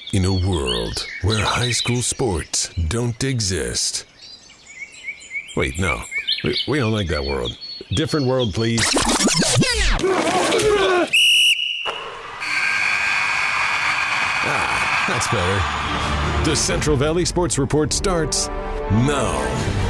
In a world where high school sports don't exist. Wait, no. We don't like that world. Different world, please. That's better. The Central Valley Sports Report starts now.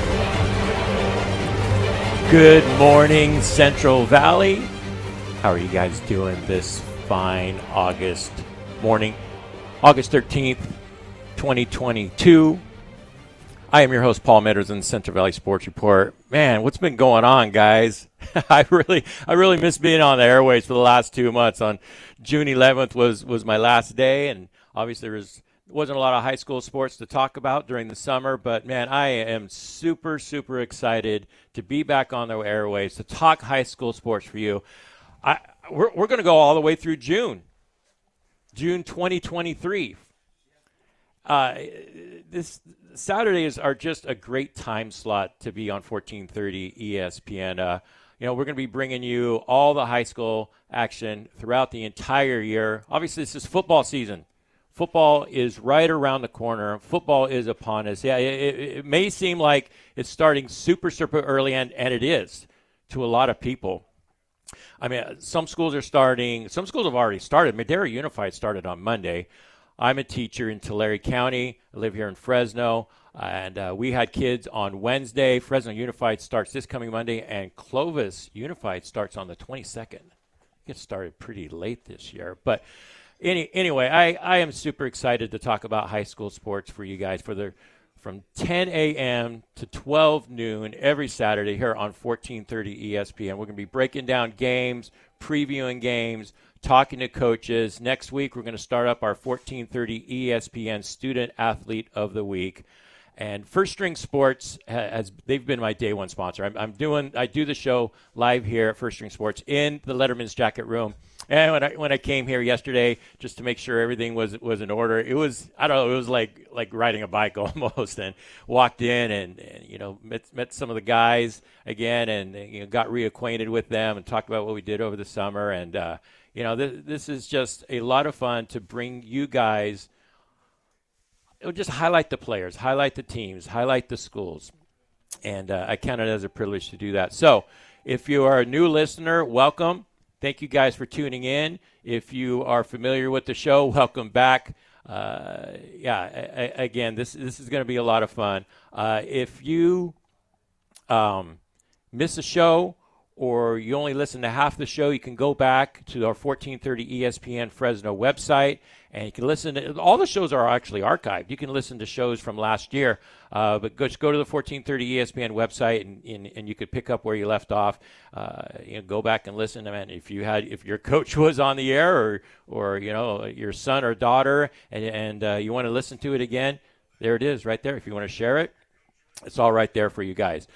Good morning, Central Valley. How are you guys doing this fine August morning? August 13th, 2022. I am your host, Paul Meadows, in the Central Valley Sports Report. Man, what's been going on, guys? I really miss being on the airways for the last 2 months. On June 11th was my last day, and obviously there wasn't a lot of high school sports to talk about during the summer, but man, I am super excited to be back on the airways to talk high school sports for you. We're going to go all the way through June 2023. This Saturdays are just a great time slot to be on 1430 ESPN. We're going to be bringing you all the high school action throughout the entire year. Obviously, this is football season. Football is right around the corner. Football is upon us. Yeah, it may seem like it's starting super early, and it is to a lot of people. I mean, some schools are starting. Some schools have already started. Madera Unified started on Monday. I'm a teacher in Tulare County. I live here in Fresno, and we had kids on Wednesday. Fresno Unified starts this coming Monday, and Clovis Unified starts on the 22nd. It started pretty late this year, but anyway, I am super excited to talk about high school sports for you guys from 10 a.m. to 12 noon every Saturday here on 1430 ESPN. We're going to be breaking down games, previewing games, talking to coaches. Next week, we're going to start up our 1430 ESPN Student Athlete of the Week. And First String Sports, they've been my day one sponsor. I do the show live here at First String Sports in the Letterman's Jacket Room. And when I came here yesterday, just to make sure everything was in order, it was like riding a bike almost. And walked in and met some of the guys again, and got reacquainted with them and talked about what we did over the summer. And this is just a lot of fun to bring you guys. It'll just highlight the players, highlight the teams, highlight the schools. And I count it as a privilege to do that. So if you are a new listener, welcome. Thank you guys for tuning in. If you are familiar with the show, welcome back. Again, this is going to be a lot of fun. If you miss a show or you only listen to half the show, you can go back to our 1430 ESPN Fresno website, and you can listen to all the shows are actually archived. You can listen to shows from last year, but just go to the 1430 ESPN website, and you could pick up where you left off. Go back and listen. I mean, if your coach was on the air, or your son or daughter, and you want to listen to it again, there it is right there. If you want to share it, it's all right there for you guys.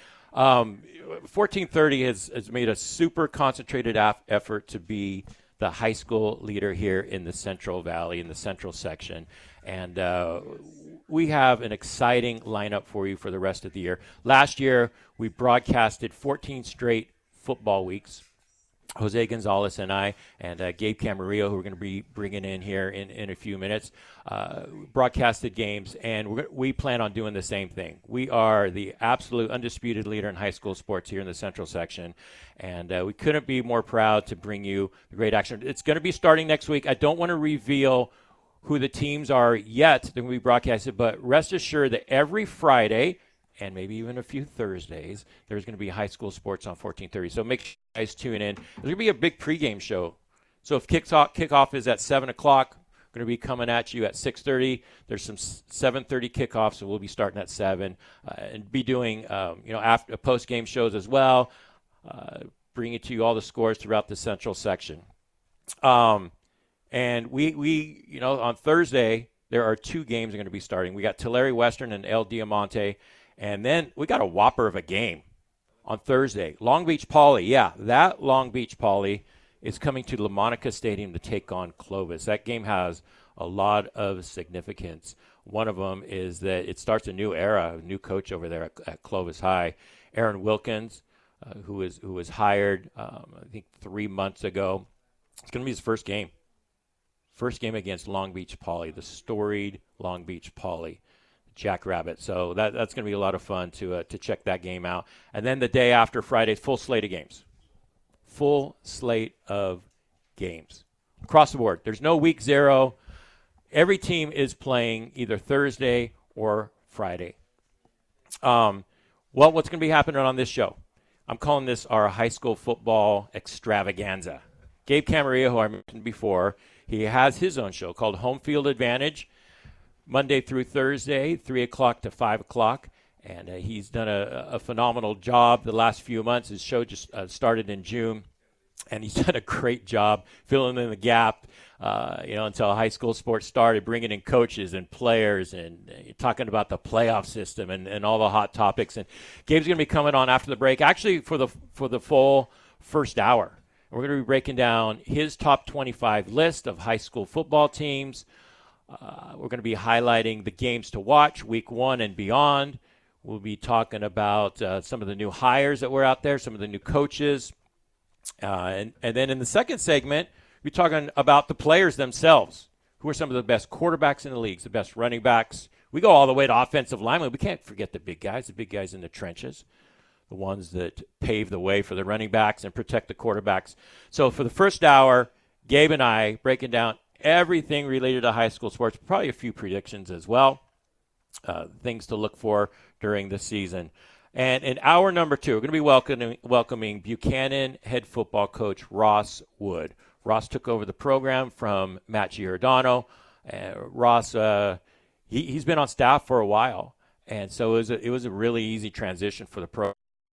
1430 has made a super concentrated effort to be the high school leader here in the Central Valley, in the Central section. And we have an exciting lineup for you for the rest of the year. Last year, we broadcasted 14 straight football weeks. Jose Gonzalez and I and Gabe Camarillo, who we're going to be bringing in here in a few minutes, broadcasted games, and we plan on doing the same thing. We are the absolute undisputed leader in high school sports here in the Central section, and we couldn't be more proud to bring you the great action. It's going to be starting next week. I don't want to reveal who the teams are yet that will be broadcasted, but rest assured that every Friday and maybe even a few Thursdays, there's going to be high school sports on 1430. So make sure you guys tune in. There's going to be a big pregame show. So if kickoff is at 7 o'clock, we're going to be coming at you at 6:30. There's some 7:30 kickoffs, so we'll be starting at 7 and be doing after post-game shows as well, bringing to you all the scores throughout the Central section. And we on Thursday, there are 2 games that are going to be starting. We got Tulare Western and El Diamante. And then we got a whopper of a game on Thursday. Long Beach Poly, that Long Beach Poly is coming to LaMonica Stadium to take on Clovis. That game has a lot of significance. One of them is that it starts a new era, a new coach over there at Clovis High. Aaron Wilkins, who was hired, I think 3 months ago. It's going to be his first game. First game against Long Beach Poly, the storied Long Beach Poly. Jackrabbit. So that's going to be a lot of fun to check that game out. And then the day after Friday, full slate of games. Full slate of games. Across the board. There's no week 0. Every team is playing either Thursday or Friday. Well, what's going to be happening on this show? I'm calling this our high school football extravaganza. Gabe Camarillo, who I mentioned before, he has his own show called Home Field Advantage, Monday through Thursday, 3 o'clock to 5 o'clock. And he's done a phenomenal job the last few months. His show just started in June, and he's done a great job filling in the gap, until high school sports started, bringing in coaches and players and talking about the playoff system and all the hot topics. And Gabe's going to be coming on after the break, actually for the full first hour. And we're going to be breaking down his top 25 list of high school football teams. We're going to be highlighting the games to watch, week 1 and beyond. We'll be talking about some of the new hires that were out there, some of the new coaches. And then in the second segment, we're talking about the players themselves. Who are some of the best quarterbacks in the leagues, the best running backs? We go all the way to offensive linemen. We can't forget the big guys in the trenches, the ones that pave the way for the running backs and protect the quarterbacks. So for the first hour, Gabe and I breaking down everything related to high school sports, probably a few predictions as well, things to look for during the season. And in hour number 2, we're going to be welcoming Buchanan head football coach Ross Wood. Ross took over the program from Matt Giordano. Ross, he's been on staff for a while, and so it was a really easy transition for the program.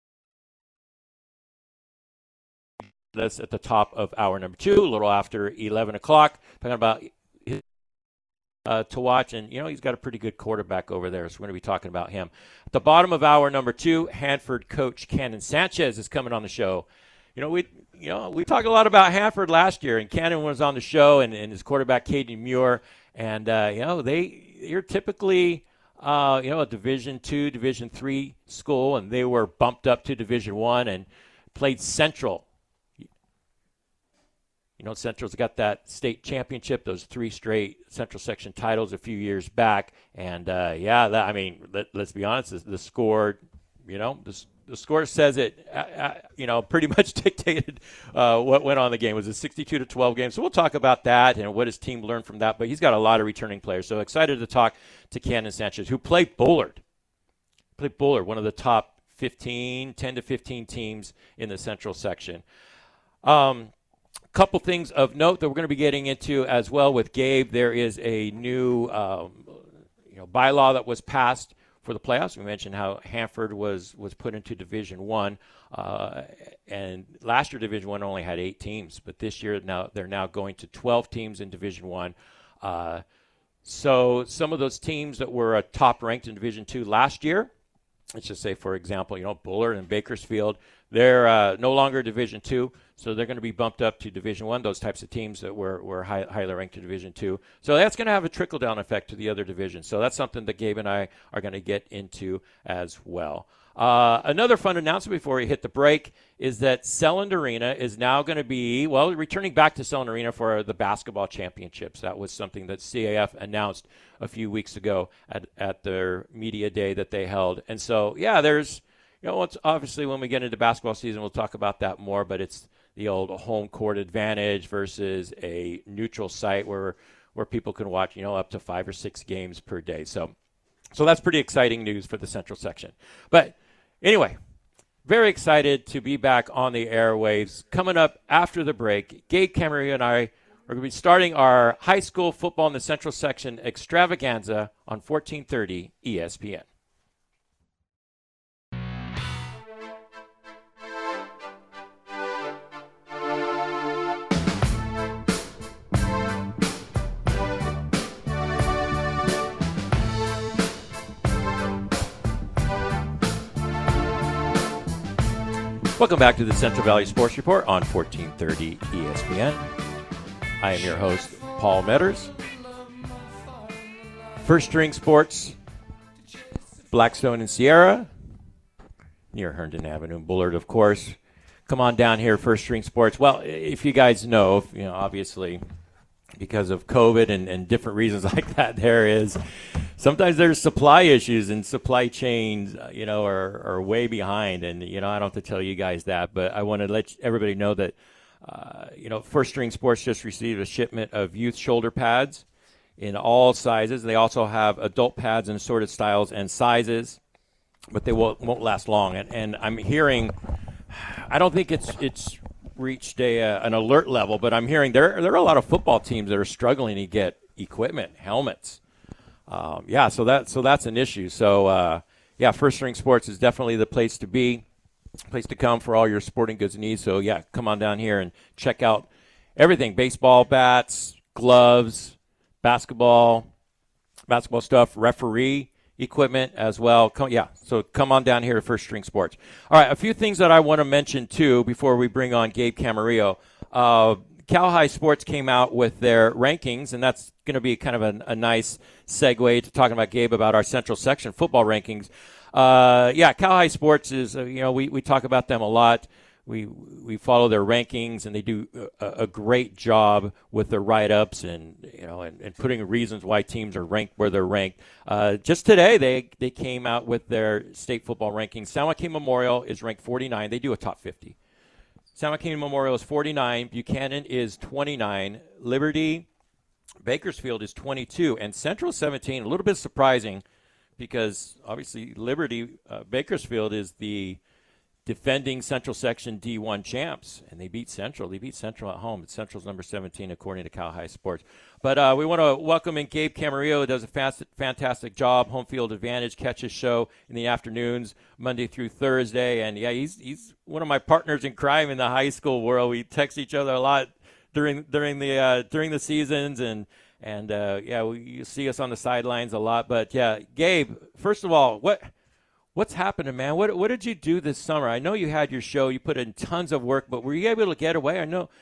That's at the top of hour number 2, a little after 11 o'clock, talking about to watch. And, he's got a pretty good quarterback over there, so we're going to be talking about him. At the bottom of hour number 2, Hanford coach Cannon Sanchez is coming on the show. We talked a lot about Hanford last year, and Cannon was on the show, and his quarterback, Caden Muir. And, they're typically, a Division II, Division III school, and they were bumped up to Division I and played Central. Central's got that state championship, those 3 straight Central Section titles a few years back. And, let's be honest, the score, the score says it, pretty much dictated what went on in the game. It was a 62-12 game. So we'll talk about that and what his team learned from that. But he's got a lot of returning players. So excited to talk to Cannon Sanchez, who played Bullard. One of the top 10 to 15 teams in the Central Section. Couple things of note that we're going to be getting into as well with Gabe. There is a new bylaw that was passed for the playoffs. We mentioned how Hanford was put into Division I, and last year Division I only had 8 teams, but this year they're now going to 12 teams in Division I. So some of those teams that were top ranked in Division II last year, let's just say, for example, Bullard and Bakersfield, they're no longer Division II, so they're going to be bumped up to Division I, those types of teams that were highly ranked to Division II. So that's going to have a trickle-down effect to the other divisions. So that's something that Gabe and I are going to get into as well. Another fun announcement before we hit the break is that Selland Arena is now going to be, returning back to Selland Arena for the basketball championships. That was something that CAF announced a few weeks ago at their media day that they held. And so, there's, it's obviously when we get into basketball season, we'll talk about that more, but it's the old home court advantage versus a neutral site where people can watch, up to 5 or 6 games per day. So that's pretty exciting news for the Central Section. But anyway, very excited to be back on the airwaves. Coming up after the break, Gabe Camarillo and I are going to be starting our high school football in the Central Section extravaganza on 1430 ESPN. Welcome back to the Central Valley Sports Report on 1430 ESPN. I am your host, Paul Metters. First String Sports, Blackstone and Sierra, near Herndon Avenue, Bullard, of course. Come on down here, First String Sports. Well, if you guys know, obviously because of COVID and different reasons like that, sometimes there's supply issues and supply chains, are way behind. And, I don't have to tell you guys that, but I want to let everybody know that, First String Sports just received a shipment of youth shoulder pads in all sizes. They also have adult pads in assorted styles and sizes, but they won't last long. And I'm hearing, I don't think it's reached an alert level, but I'm hearing there are a lot of football teams that are struggling to get equipment, helmets. So that's an issue. So First String Sports is definitely the place to be, place to come for all your sporting goods needs. So come on down here and check out everything: baseball bats, gloves, basketball stuff, referee equipment as well. So come on down here to First String Sports. All right, a few things that I want to mention too before we bring on Gabe Camarillo. Cal High Sports came out with their rankings, and that's going to be kind of a nice segue to talking about, Gabe, about our Central Section football rankings. Cal High Sports is, we talk about them a lot. We follow their rankings, and they do a great job with their write-ups and putting reasons why teams are ranked where they're ranked. Just today, they came out with their state football rankings. San Joaquin Memorial is ranked 49. They do a top 50. San Joaquin Memorial is 49. Buchanan is 29. Liberty, Bakersfield is 22. And Central 17, a little bit surprising because obviously Liberty, Bakersfield is the defending Central Section D1 champs, and they beat Central. They beat Central at home. Central's number 17, according to Cal High Sports. But we want to welcome in Gabe Camarillo, who does a fantastic job. Home Field Advantage catches show in the afternoons, Monday through Thursday. And, he's one of my partners in crime in the high school world. We text each other a lot during the seasons, and you see us on the sidelines a lot. But, Gabe, first of all, What's happening, man? What did you do this summer? I know you had your show. You put in tons of work, but were you able to get away? I know.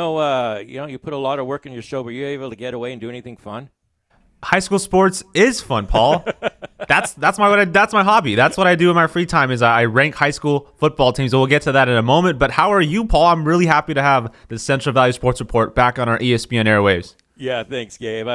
You put a lot of work in your show. Were you able to get away and do anything fun? High school sports is fun, Paul. That's my hobby. That's what I do in my free time. Is I rank high school football teams. So we'll get to that in a moment. But how are you, Paul? I'm really happy to have the Central Valley Sports Report back on our ESPN airwaves. Yeah, thanks, Gabe.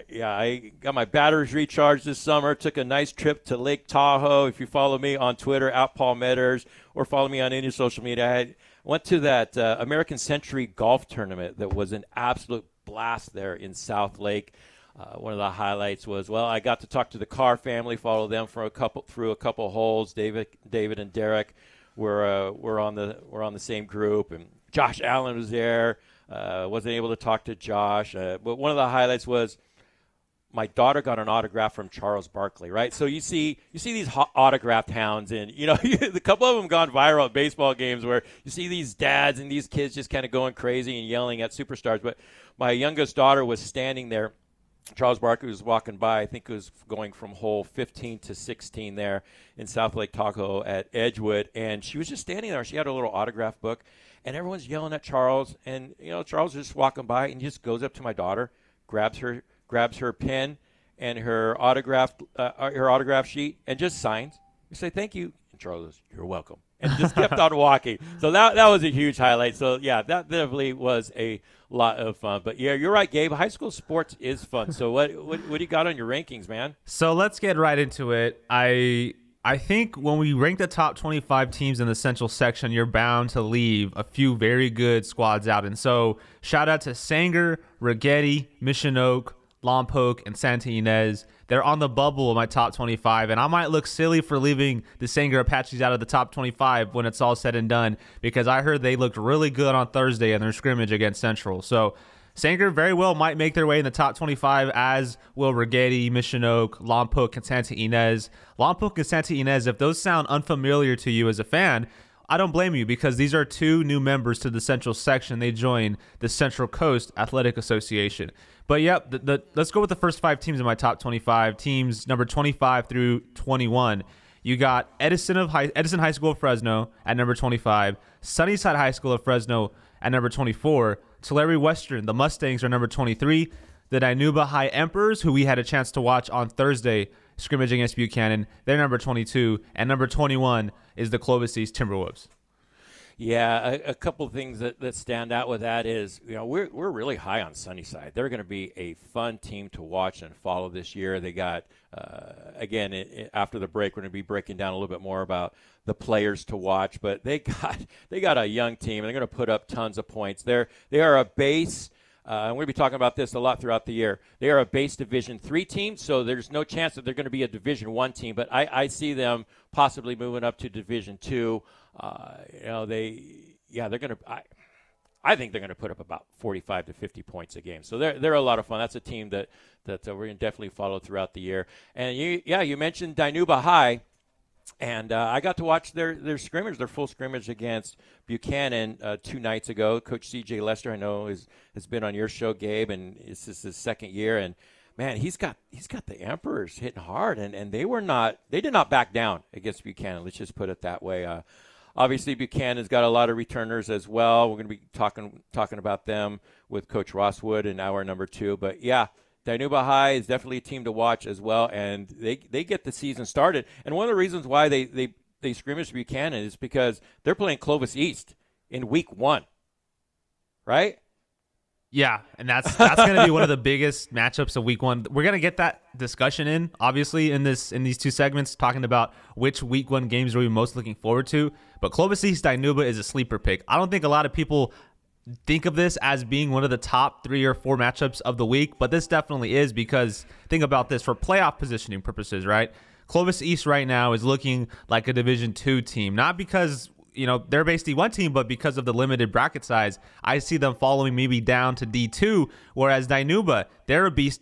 I got my batteries recharged this summer. Took a nice trip to Lake Tahoe. If you follow me on Twitter, @PaulMetters, or follow me on any social media, I went to that American Century golf tournament that was an absolute blast there in South Lake. One of the highlights was, I got to talk to the Carr family, follow them through a couple holes. David and Derek were on the same group, and Josh Allen was there. Wasn't able to talk to Josh, but one of the highlights was my daughter got an autograph from Charles Barkley, right? So you see these autographed hounds, and a couple of them gone viral at baseball games where you see these dads and these kids just kind of going crazy and yelling at superstars. But my youngest daughter was standing there. Charles Barkley was walking by. I think it was going from hole 15 to 16 there in South Lake Tahoe at Edgewood, and she was just standing there. She had a little autograph book, and everyone's yelling at Charles, and Charles is just walking by and just goes up to my daughter, grabs her pen and her autograph sheet, and just signs. You say thank you, and Charles goes, "You're welcome," and just kept on walking. So that was a huge highlight. So that definitely was a lot of fun. But you're right, Gabe. High school sports is fun. So what do you got on your rankings, man? So let's get right into it. I think when we rank the top 25 teams in the Central Section, you're bound to leave a few very good squads out. And so shout out to Sanger, Righetti, Mission Oak, Lompoc, and Santa Ynez. They're on the bubble of my top 25, and I might look silly for leaving the Sanger Apaches out of the top 25 when it's all said and done, because I heard they looked really good on Thursday in their scrimmage against Central. So Sanger very well might make their way in the top 25, as will Righetti, Mission Oak, Lompoc, and Santa Ynez. Lompoc and Santa Ynez, if those sound unfamiliar to you as a fan, I don't blame you, because these are two new members to the Central Section. They join the Central Coast Athletic Association. But let's go with the first 5 teams in my top 25, teams number 25 through 21. You got Edison High School of Fresno at number 25, Sunnyside High School of Fresno at number 24, Tulare Western, the Mustangs, are number 23, the Dinuba High Emperors, who we had a chance to watch on Thursday, scrimmage against Buchanan, they're number 22, and number 21 is the Clovis East Timberwolves. Yeah, a couple of things that stand out with that is, we're really high on Sunnyside. They're going to be a fun team to watch and follow this year. They got, again, after the break, we're going to be breaking down a little bit more about the players to watch. But they got a young team, and they're going to put up tons of points. They are a base. And we're going to be talking about this a lot throughout the year. They are a base Division III team, so there's no chance that they're going to be a Division I team. But I see them possibly moving up to Division II. They're going to. I think they're going to put up about 45 to 50 points a game. So they're a lot of fun. That's a team that we're going to definitely follow throughout the year. And you mentioned Dinuba High. And I got to watch their scrimmage, their full scrimmage against Buchanan 2 nights ago. Coach C.J. Lester, I know, has been on your show, Gabe, and this is his second year. And man, he's got the Emperors hitting hard, and they did not back down against Buchanan. Let's just put it that way. Obviously, Buchanan's got a lot of returners as well. We're going to be talking about them with Coach Rosswood in hour number 2. But yeah. Dinuba High is definitely a team to watch as well, and they get the season started. And one of the reasons why they scrimmage Buchanan is because they're playing Clovis East in week 1, right? Yeah, and that's going to be one of the biggest matchups of week 1. We're going to get that discussion in, obviously, in these 2 segments, talking about which week 1 games are we most looking forward to. But Clovis East Dinuba is a sleeper pick. I don't think a lot of people think of this as being one of the top 3 or 4 matchups of the week, but this definitely is, because think about this for playoff positioning purposes, right? Clovis East right now is looking like a Division II team, not because they're a base D1 team, but because of the limited bracket size. I see them following maybe down to D2, whereas Dinuba, they're a base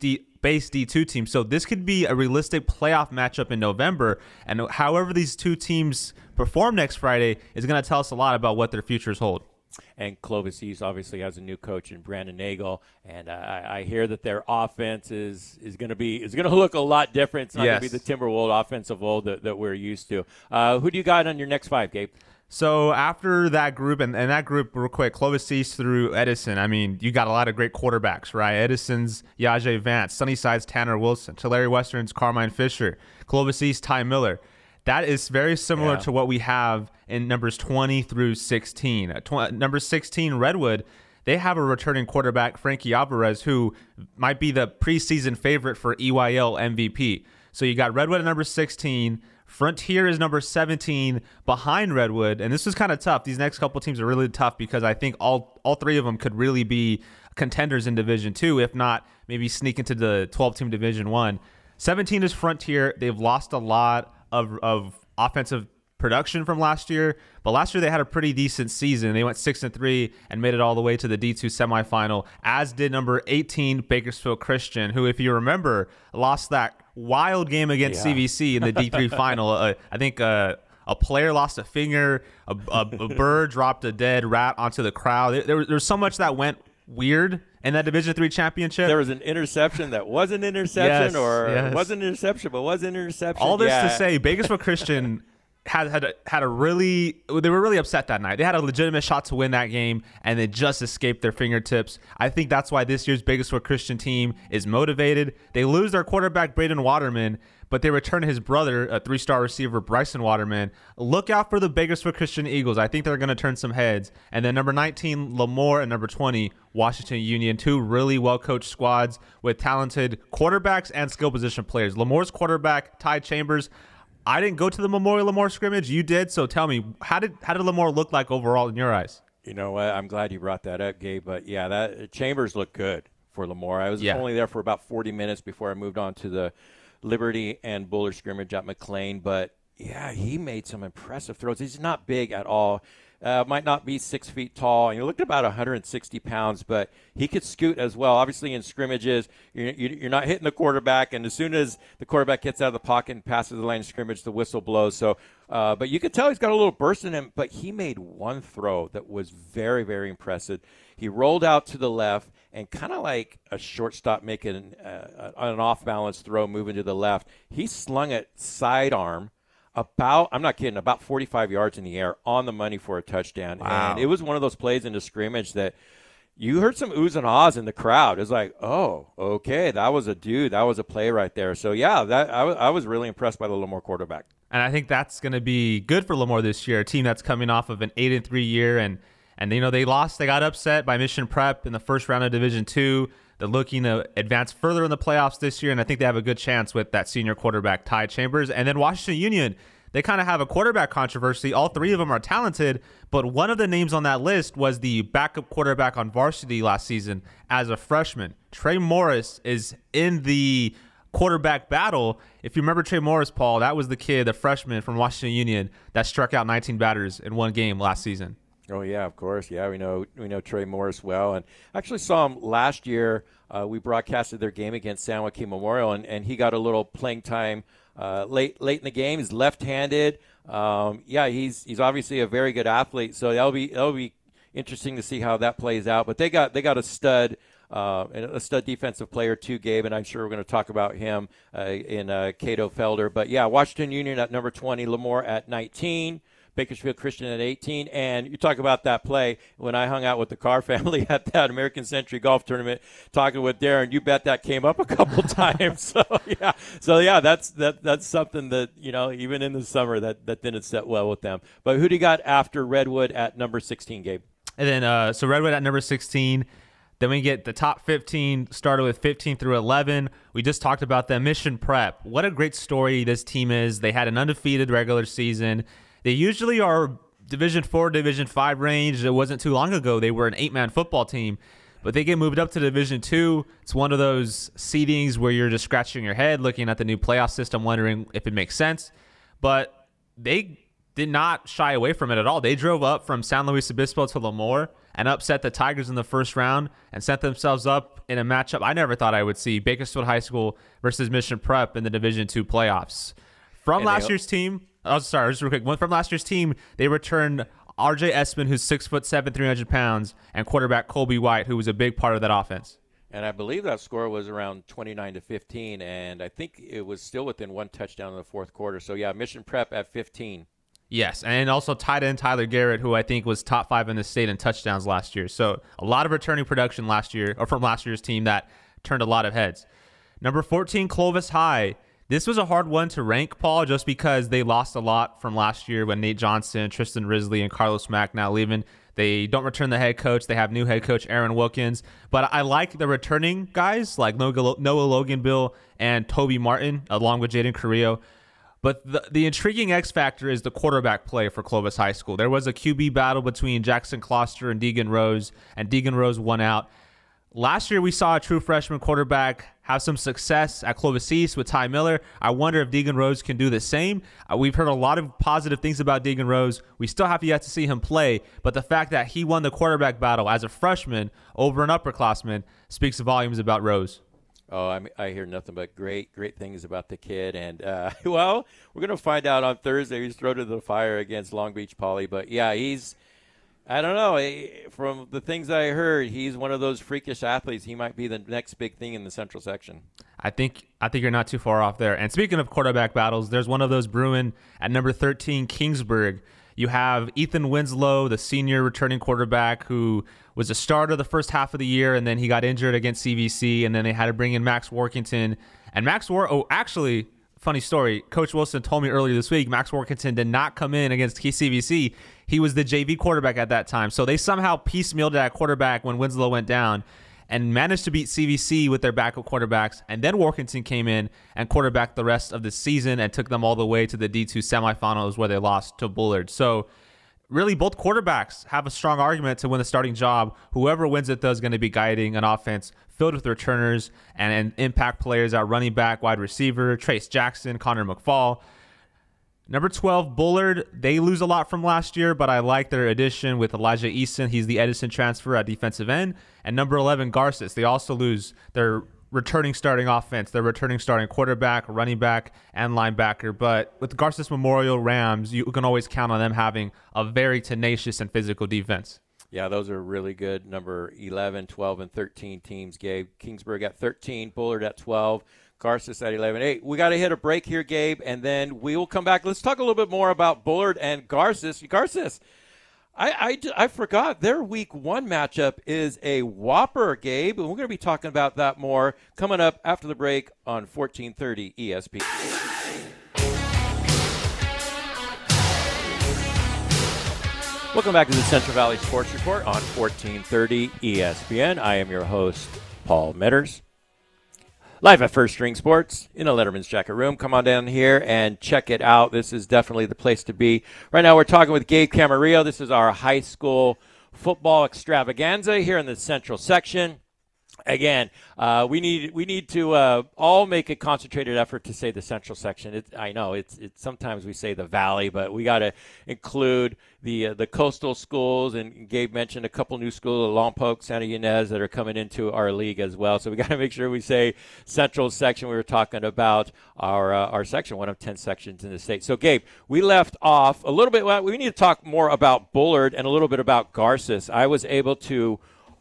D2 team. So this could be a realistic playoff matchup in November, and however these 2 teams perform next Friday is going to tell us a lot about what their futures hold. And Clovis East obviously has a new coach in Brandon Nagel, and I hear that their offense is going to look a lot different. It's not going to be the Timberwolves offense of old that we're used to. Who do you got on your next 5, Gabe? So after that group, and that group real quick, Clovis East through Edison, I mean, you got a lot of great quarterbacks, right? Edison's Yajay Vance, Sunnyside's Tanner Wilson, Tulare Western's Carmine Fisher, Clovis East Ty Miller. That is very similar to what we have in numbers 20 through 16. Number 16, Redwood, they have a returning quarterback, Frankie Alvarez, who might be the preseason favorite for EYL MVP. So you got Redwood at number 16. Frontier is number 17 behind Redwood. And this is kind of tough. These next couple teams are really tough because I think all 3 of them could really be contenders in Division II, if not maybe sneak into the 12-team Division I. 17 is Frontier. They've lost a lot of offensive production from last year, but last year they had a pretty decent season. They went 6-3 and made it all the way to the D2 semifinal, as did number 18 Bakersfield Christian, who, if you remember, lost that wild game against CVC in the D3 final. I think a player lost a finger, a bird dropped a dead rat onto the crowd. There's so much that went weird in that Division III championship. There was an interception that wasn't an interception, wasn't an interception but was an interception. All this to say, Bakersfield Christian had a really, they were really upset that night. They had a legitimate shot to win that game, and they just escaped their fingertips. I think that's why this year's Bakersfield Christian team is motivated. They lose their quarterback, Braden Waterman, but they return his brother, a 3-star receiver, Bryson Waterman. Look out for the Bakersfield Christian Eagles. I think they're going to turn some heads. And then number 19, Lemoore, and number 20, Washington Union. 2 really well-coached squads with talented quarterbacks and skill position players. Lemoore's quarterback, Ty Chambers. I didn't go to the Memorial Lemoore scrimmage. You did, so tell me, how did Lemoore look like overall in your eyes? You know what? I'm glad you brought that up, Gabe. But yeah, that Chambers looked good for Lemoore. I was only there for about 40 minutes before I moved on to the Liberty and Buller scrimmage at McLean. But yeah, he made some impressive throws. He's not big at all. Might not be 6 feet tall. And he looked about 160 pounds, but he could scoot as well. Obviously, in scrimmages, you're not hitting the quarterback, and as soon as the quarterback gets out of the pocket and passes the line of scrimmage, the whistle blows. So, but you could tell he's got a little burst in him, but he made one throw that was very, very impressive. He rolled out to the left and kind of like a shortstop making an off-balance throw moving to the left. He slung it sidearm. I'm not kidding, about 45 yards in the air on the money for a touchdown. Wow. And it was one of those plays in the scrimmage that you heard some oohs and ahs in the crowd. It's like, oh, okay, that was a dude. That was a play right there. So, yeah, I was really impressed by the Lemoore quarterback. And I think that's going to be good for Lemoore this year, a team that's coming off of an 8-3 year. And they lost. They got upset by Mission Prep in the first round of Division II. They're looking to advance further in the playoffs this year, and I think they have a good chance with that senior quarterback, Ty Chambers. And then Washington Union, they kind of have a quarterback controversy. All three of them are talented, but one of the names on that list was the backup quarterback on varsity last season as a freshman. Trey Morris is in the quarterback battle. If you remember Trey Morris, Paul, that was the kid, the freshman from Washington Union that struck out 19 batters in one game last season. Oh, yeah, of course. Yeah, we know Trey Morris well. And I actually saw him last year. We broadcasted their game against San Joaquin Memorial, and he got a little playing time late in the game. He's left-handed. He's obviously a very good athlete, so that'll be interesting to see how that plays out. But they got a stud defensive player too, Gabe, and I'm sure we're going to talk about him in Cato Felder. But, yeah, Washington Union at number 20, Lemoore at 19. Bakersfield Christian at 18. And you talk about that play when I hung out with the Carr family at that American Century Golf Tournament talking with Darren. You bet that came up a couple times. So yeah, that's something that, even in the summer that didn't set well with them. But who do you got after Redwood at number 16, Gabe? And then so Redwood at number 16. Then we get the top 15, started with 15 through 11. We just talked about them. Mission Prep. What a great story this team is. They had an undefeated regular season. They usually are Division 4, Division 5 range. It wasn't too long ago. They were an 8-man football team, but they get moved up to Division 2. It's one of those seedings where you're just scratching your head, looking at the new playoff system, wondering if it makes sense. But they did not shy away from it at all. They drove up from San Luis Obispo to Lemoore and upset the Tigers in the first round and set themselves up in a matchup I never thought I would see, Bakersfield High School versus Mission Prep in the Division 2 playoffs. From last year's team, just real quick. From last year's team, they returned R.J. Espin, who's 6'7", 300 pounds, and quarterback Colby White, who was a big part of that offense. And I believe that score was around 29-15, and I think it was still within one touchdown in the fourth quarter. So, yeah, Mission Prep at 15. Yes, and also tight end Tyler Garrett, who I think was top 5 in the state in touchdowns last year. So a lot of returning production last year, or from last year's team that turned a lot of heads. Number 14, Clovis High. This was a hard one to rank, Paul, just because they lost a lot from last year when Nate Johnson, Tristan Risley, and Carlos Mack now leaving. They don't return the head coach. They have new head coach Aaron Wilkins. But I like the returning guys like Noah Loganbill and Toby Martin, along with Jaden Carrillo. But the intriguing X factor is the quarterback play for Clovis High School. There was a QB battle between Jackson Kloster and Deegan Rose, and Deegan Rose won out. Last year, we saw a true freshman quarterback have some success at Clovis East with Ty Miller. I wonder if Deegan Rose can do the same. We've heard a lot of positive things about Deegan Rose. We still have yet to see him play, but the fact that he won the quarterback battle as a freshman over an upperclassman speaks volumes about Rose. Oh, I hear nothing but great things about the kid. And, well, we're going to find out on Thursday. He's thrown to the fire against Long Beach Poly. But, yeah, I don't know. From the things I heard, he's one of those freakish athletes. He might be the next big thing in the Central section. I think you're not too far off there. And speaking of quarterback battles, there's one of those brewing at number 13, Kingsburg. You have Ethan Winslow, the senior returning quarterback who was a starter the first half of the year, and then he got injured against CVC, and then they had to bring in Max Workington. And actually, funny story, Coach Wilson told me earlier this week, Max Workington did not come in against CVC. He was the JV quarterback at that time. So they somehow piecemealed that quarterback when Winslow went down and managed to beat CVC with their backup quarterbacks. And then Workington came in and quarterbacked the rest of the season and took them all the way to the D2 semifinals where they lost to Bullard. So really, both quarterbacks have a strong argument to win the starting job. Whoever wins it, though, is going to be guiding an offense filled with returners and impact players at running back, wide receiver, Trace Jackson, Connor McFall. Number 12, Bullard. They lose a lot from last year, but I like their addition with Elijah Easton. He's the Edison transfer at defensive end. And number 11, Garces. They also lose their returning starting offense, their returning starting quarterback, running back, and linebacker. But with Garces Memorial Rams, you can always count on them having a very tenacious and physical defense. Yeah, those are really good number 11, 12, and 13 teams, Gabe. Kingsburg at 13, Bullard at 12, Garces at 11. Hey, we got to hit a break here, Gabe, and then we will come back. Let's talk a little bit more about Bullard and Garces. Garces, I forgot their week 1 matchup is a whopper, Gabe, and we're going to be talking about that more coming up after the break on 1430 ESPN. Welcome back to the Central Valley Sports Report on 1430 ESPN. I am your host, Paul Metters. Live at First String Sports in the Letterman's Jacket Room. Come on down here and check it out. This is definitely the place to be. Right now we're talking with Gabe Camarillo. This is our high school football extravaganza here in the Central section. Again, we need to all make a concentrated effort to say the Central section. I know it's sometimes we say the Valley, but we got to include the coastal schools. And Gabe mentioned a couple new schools, Lompoc, Santa Ynez, that are coming into our league as well. So we got to make sure we say Central section. We were talking about our section, one of 10 sections in the state. So Gabe, we left off a little bit. Well, we need to talk more about Bullard and a little bit about Garces. I was able to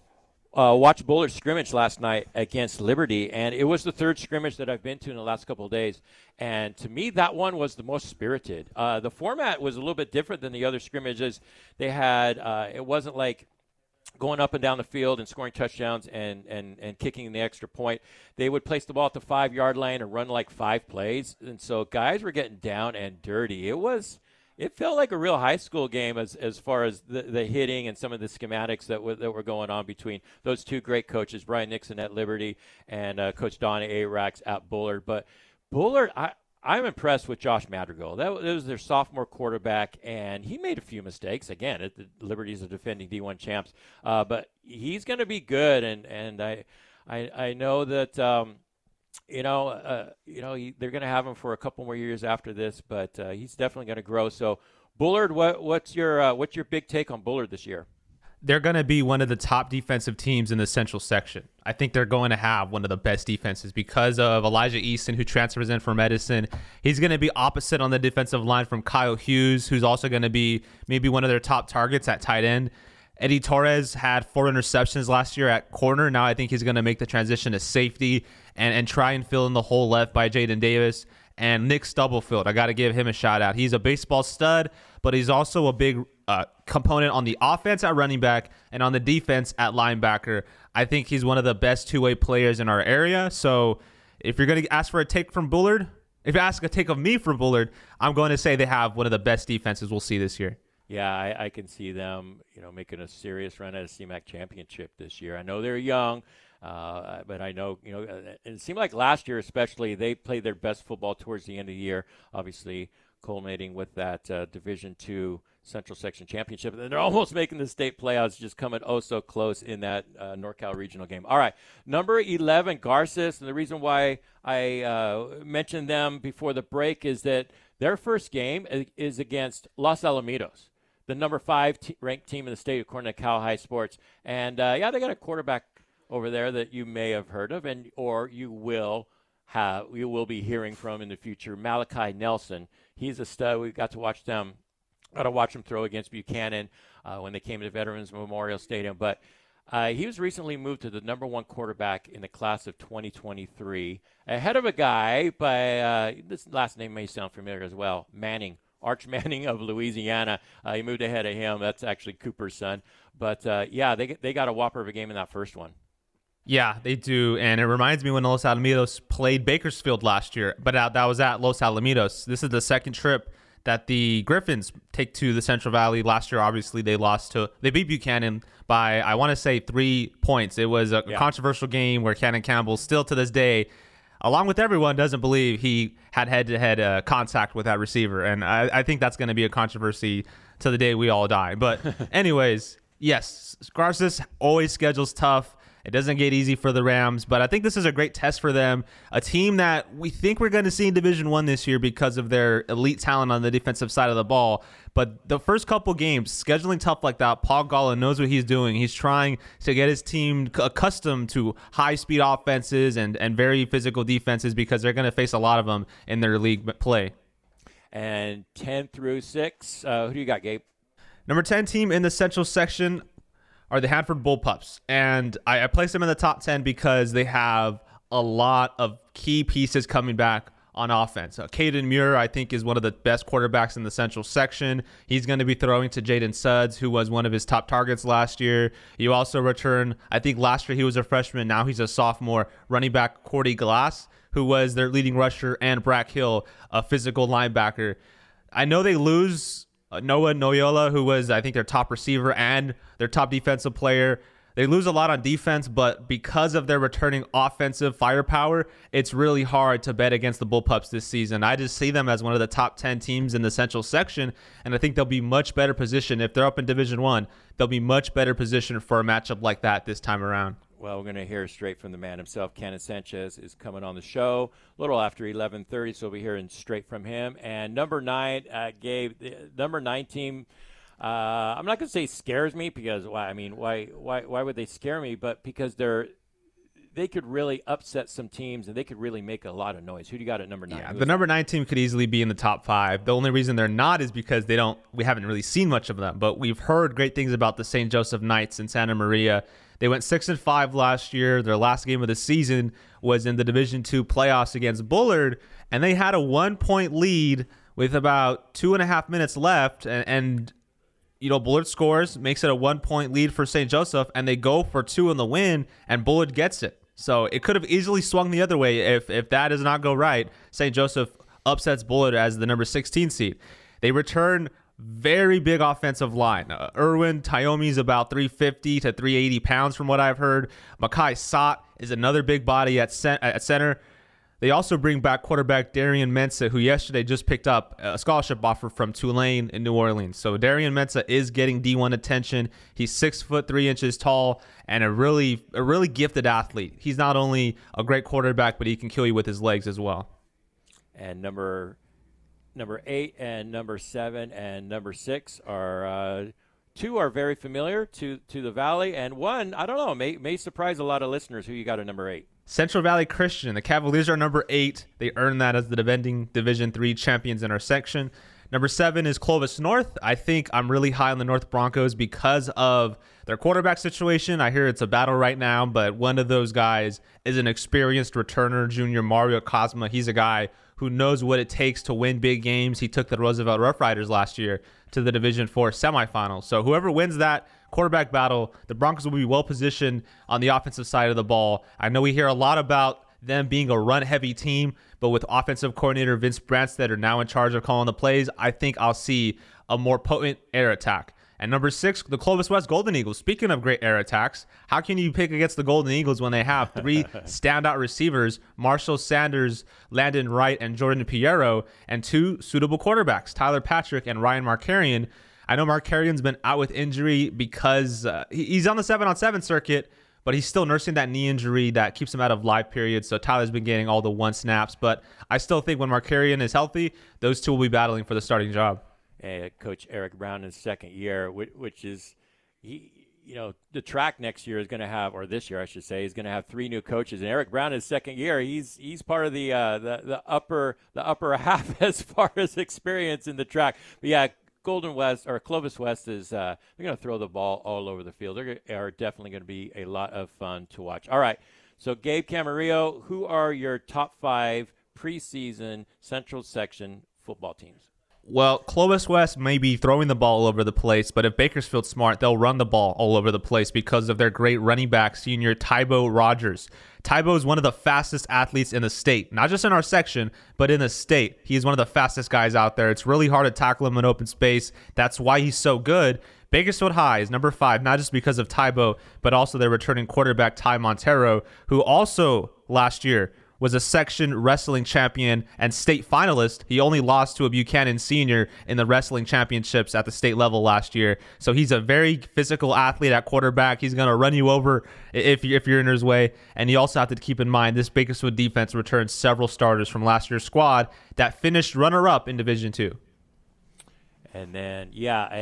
watch Bullard scrimmage last night against Liberty, and it was the third scrimmage that I've been to in the last couple of days. And to me, that one was the most spirited. The format was a little bit different than the other scrimmages. They had it wasn't like going up and down the field and scoring touchdowns and kicking the extra point. They would place the ball at the 5-yard line and run like 5 plays. And so guys were getting down and dirty. It felt like a real high school game as far as the hitting and some of the schematics that were going on between those two great coaches, Brian Nixon at Liberty and Coach Don Arax at Bullard. But Bullard, I'm impressed with Josh Madrigal. That was their sophomore quarterback, and he made a few mistakes. Again, Liberty's the defending D1 champs, but he's going to be good. And I know that. They're going to have him for a couple more years after this, but he's definitely going to grow. So, Bullard, what's your big take on Bullard this year? They're going to be one of the top defensive teams in the Central section. I think they're going to have one of the best defenses because of Elijah Easton, who transfers in from Edison. He's going to be opposite on the defensive line from Kyle Hughes, who's also going to be maybe one of their top targets at tight end. Eddie Torres had 4 interceptions last year at corner. Now I think he's going to make the transition to safety and try and fill in the hole left by Jaden Davis. And Nick Stubblefield, I got to give him a shout out. He's a baseball stud, but he's also a big component on the offense at running back and on the defense at linebacker. I think he's one of the best two-way players in our area. So if you're going to ask for a take from Bullard, if you ask a take of me from Bullard, I'm going to say they have one of the best defenses we'll see this year. Yeah, I can see them, making a serious run at a CMAC championship this year. I know they're young, but I know, it seemed like last year especially, they played their best football towards the end of the year, obviously culminating with that Division II Central Section Championship. And they're almost making the state playoffs, just coming so close in that NorCal regional game. All right, number 11, Garces, and the reason why I mentioned them before the break is that their first game is against Los Alamitos, the number 5 ranked team in the state according to Cal High Sports. And, they got a quarterback over there that you may have heard of or you will be hearing from in the future, Malachi Nelson. He's a stud. We got to watch him throw against Buchanan when they came to Veterans Memorial Stadium. But he was recently moved to the number 1 quarterback in the class of 2023, ahead of a guy by this last name may sound familiar as well, Manning. Arch Manning of Louisiana. He moved ahead of him. That's actually Cooper's son. But, they got a whopper of a game in that first one. Yeah, they do. And it reminds me when Los Alamitos played Bakersfield last year. But that was at Los Alamitos. This is the second trip that the Griffins take to the Central Valley. Last year, obviously, they beat Buchanan by, I want to say, 3 points. It was a controversial game where Cannon Campbell still to this day, along with everyone, doesn't believe he had head-to-head contact with that receiver. And I think that's going to be a controversy to the day we all die. But anyways, yes, Garces always schedules tough. It doesn't get easy for the Rams, but I think this is a great test for them. A team that we think we're going to see in Division I this year because of their elite talent on the defensive side of the ball. But the first couple games, scheduling tough like that, Paul Golla knows what he's doing. He's trying to get his team accustomed to high-speed offenses and very physical defenses because they're going to face a lot of them in their league play. And 10 through 6, who do you got, Gabe? Number 10 team in the Central section are the Hanford Bullpups. And I place them in the top 10 because they have a lot of key pieces coming back on offense. Caden Muir, I think, is one of the best quarterbacks in the Central section. He's going to be throwing to Jaden Suggs, who was one of his top targets last year. You also return, I think last year he was a freshman, now he's a sophomore, running back Cordy Glass, who was their leading rusher, and Brack Hill, a physical linebacker. I know they lose Noah Noyola, who was, I think, their top receiver and their top defensive player. They lose a lot on defense, but because of their returning offensive firepower, it's really hard to bet against the Bullpups this season. I just see them as one of the top 10 teams in the Central section, and I think they'll be much better positioned. If they're up in Division I, they'll be much better positioned for a matchup like that this time around. Well, we're going to hear straight from the man himself. Kenneth Sanchez is coming on the show a little after 11:30, so we'll be hearing straight from him. And number 9, Gabe, the number 9 team, I'm not going to say scares me because why would they scare me? But because they could really upset some teams and they could really make a lot of noise. Who do you got at number 9? Yeah, the number 9 team could easily be in the top 5. The only reason they're not is because we haven't really seen much of them. But we've heard great things about the St. Joseph Knights in Santa Maria. They went 6-5 last year. Their last game of the season was in the Division II playoffs against Bullard, and they had a 1-point lead with about 2.5 minutes left, and Bullard scores, makes it a 1-point lead for St. Joseph, and they go for 2 in the win, and Bullard gets it. So it could have easily swung the other way if that does not go right. St. Joseph upsets Bullard as the number 16 seed. They return very big offensive line. Erwin Tyomi's about 350 to 380 pounds from what I've heard. Makai Sott is another big body at center. They also bring back quarterback Darian Mensah, who yesterday just picked up a scholarship offer from Tulane in New Orleans. So Darian Mensah is getting D1 attention. He's 6'3" tall and a really gifted athlete. He's not only a great quarterback, but he can kill you with his legs as well. And number 8 and number 7 and number 6 are 2 are very familiar to the Valley, and 1, I don't know, may surprise a lot of listeners. Who you got at number 8? Central Valley Christian. The Cavaliers are number 8. They earned that as the defending Division III champions in our section. Number 7 is Clovis North. I think I'm really high on the North Broncos because of their quarterback situation. I hear it's a battle right now, but one of those guys is an experienced returner, junior Mario Cosma. He's a guy who knows what it takes to win big games. He took the Roosevelt Rough Riders last year to the Division IV semifinals. So whoever wins that quarterback battle, the Broncos will be well positioned on the offensive side of the ball. I know we hear a lot about them being a run-heavy team, but with offensive coordinator Vince Branstad are now in charge of calling the plays, I think I'll see a more potent air attack. And number 6, the Clovis West Golden Eagles. Speaking of great air attacks, how can you pick against the Golden Eagles when they have 3 standout receivers, Marshall Sanders, Landon Wright, and Jordan Piero, and 2 suitable quarterbacks, Tyler Patrick and Ryan Markarian? I know Markarian's been out with injury because he's on the 7-on-7 circuit, but he's still nursing that knee injury that keeps him out of live periods. So Tyler's been getting all the 1 snaps. But I still think when Markarian is healthy, those 2 will be battling for the starting job. Coach Eric Brown in his second year, which is, the track next year is going to have, or this year I should say, is going to have 3 new coaches. And Eric Brown in his second year, he's part of the upper half as far as experience in the track. But yeah, Golden West or Clovis West is they're going to throw the ball all over the field. They are definitely going to be a lot of fun to watch. All right, so Gabe Camarillo, who are your top 5 preseason Central Section football teams? Well, Clovis West may be throwing the ball all over the place, but if Bakersfield's smart, they'll run the ball all over the place because of their great running back, senior Tybo Rogers. Tybo is one of the fastest athletes in the state, not just in our section, but in the state. He's one of the fastest guys out there. It's really hard to tackle him in open space. That's why he's so good. Bakersfield High is number 5, not just because of Tybo, but also their returning quarterback, Ty Montero, who also last year was a section wrestling champion and state finalist. He only lost to a Buchanan senior in the wrestling championships at the state level last year. So he's a very physical athlete at quarterback. He's going to run you over if you're in his way. And you also have to keep in mind this Bakersfield defense returned several starters from last year's squad that finished runner-up in Division II. And then, yeah, and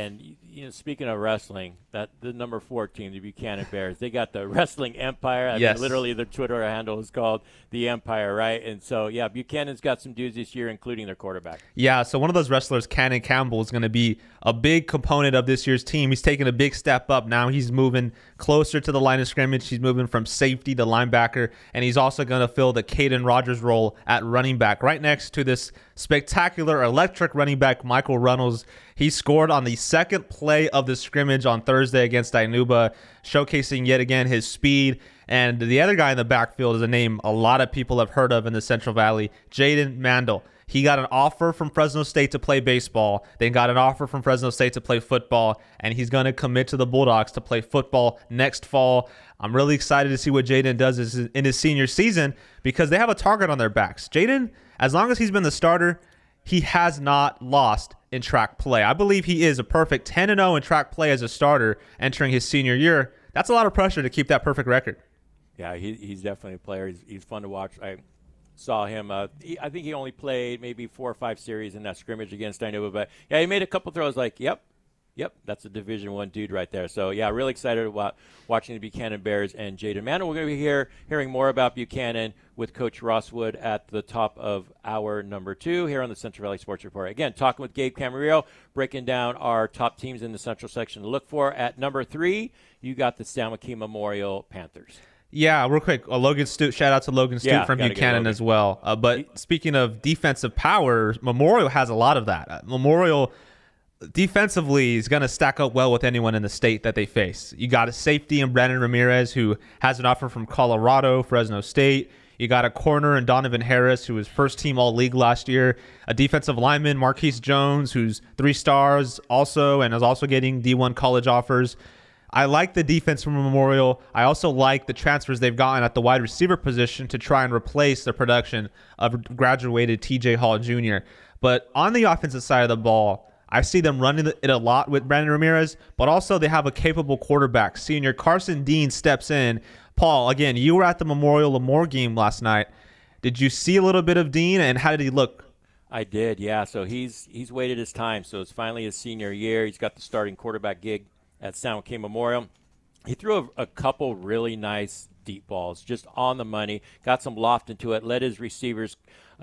speaking of wrestling, that the number 4 team, the Buchanan Bears, they got the Wrestling Empire. I Yes. mean, literally, their Twitter handle is called the Empire, right? And so, yeah, Buchanan's got some dudes this year, including their quarterback. Yeah, so one of those wrestlers, Cannon Campbell, is going to be a big component of this year's team. He's taking a big step up now. He's moving closer to the line of scrimmage. He's moving from safety to linebacker, and he's also going to fill the Caden Rogers role at running back, right next to this spectacular electric running back, Michael Runnels. He scored on the second play of the scrimmage on Thursday against Dinuba, showcasing yet again his speed. And the other guy in the backfield is a name a lot of people have heard of in the Central Valley, Jaden Mandel. He got an offer from Fresno State to play baseball, then got an offer from Fresno State to play football, and he's going to commit to the Bulldogs to play football next fall. I'm really excited to see what Jaden does in his senior season because they have a target on their backs. Jaden, as long as he's been the starter, he has not lost in track play. I believe he is a perfect 10-0 in track play as a starter entering his senior year. That's a lot of pressure to keep that perfect record. Yeah, he's definitely a player. He's fun to watch. I saw him. I think he only played maybe 4 or 5 series in that scrimmage against Dinuba. But, yeah, he made a couple throws like, yep, that's a Division I dude right there. So, yeah, really excited about watching the Buchanan Bears and Jaden Mandel. We're going to be hearing more about Buchanan with Coach Ross Wood at the top of hour number 2 here on the Central Valley Sports Report. Again, talking with Gabe Camarillo, breaking down our top teams in the Central section to look for. At number 3, you got the San Joaquin Memorial Panthers. Yeah, real quick, Logan Stute, shout out to Logan Stute from Buchanan as well. But speaking of defensive power, Memorial has a lot of that. Memorial defensively is going to stack up well with anyone in the state that they face. You got a safety in Brandon Ramirez, who has an offer from Colorado, Fresno State. You got a corner in Donovan Harris, who was first team All-League last year. A defensive lineman, Marquise Jones, who's 3 stars also and is also getting D1 college offers. I like the defense from Memorial. I also like the transfers they've gotten at the wide receiver position to try and replace the production of graduated TJ Hall Jr. But on the offensive side of the ball, I see them running it a lot with Brandon Ramirez, but also they have a capable quarterback. Senior Carson Dean steps in. Paul, again, you were at the Memorial Lemoore game last night. Did you see a little bit of Dean, and how did he look? I did, yeah. So he's waited his time. So it's finally his senior year. He's got the starting quarterback gig at San Joaquin Memorial. He threw a couple really nice deep balls, just on the money, got some loft into it, let his receivers,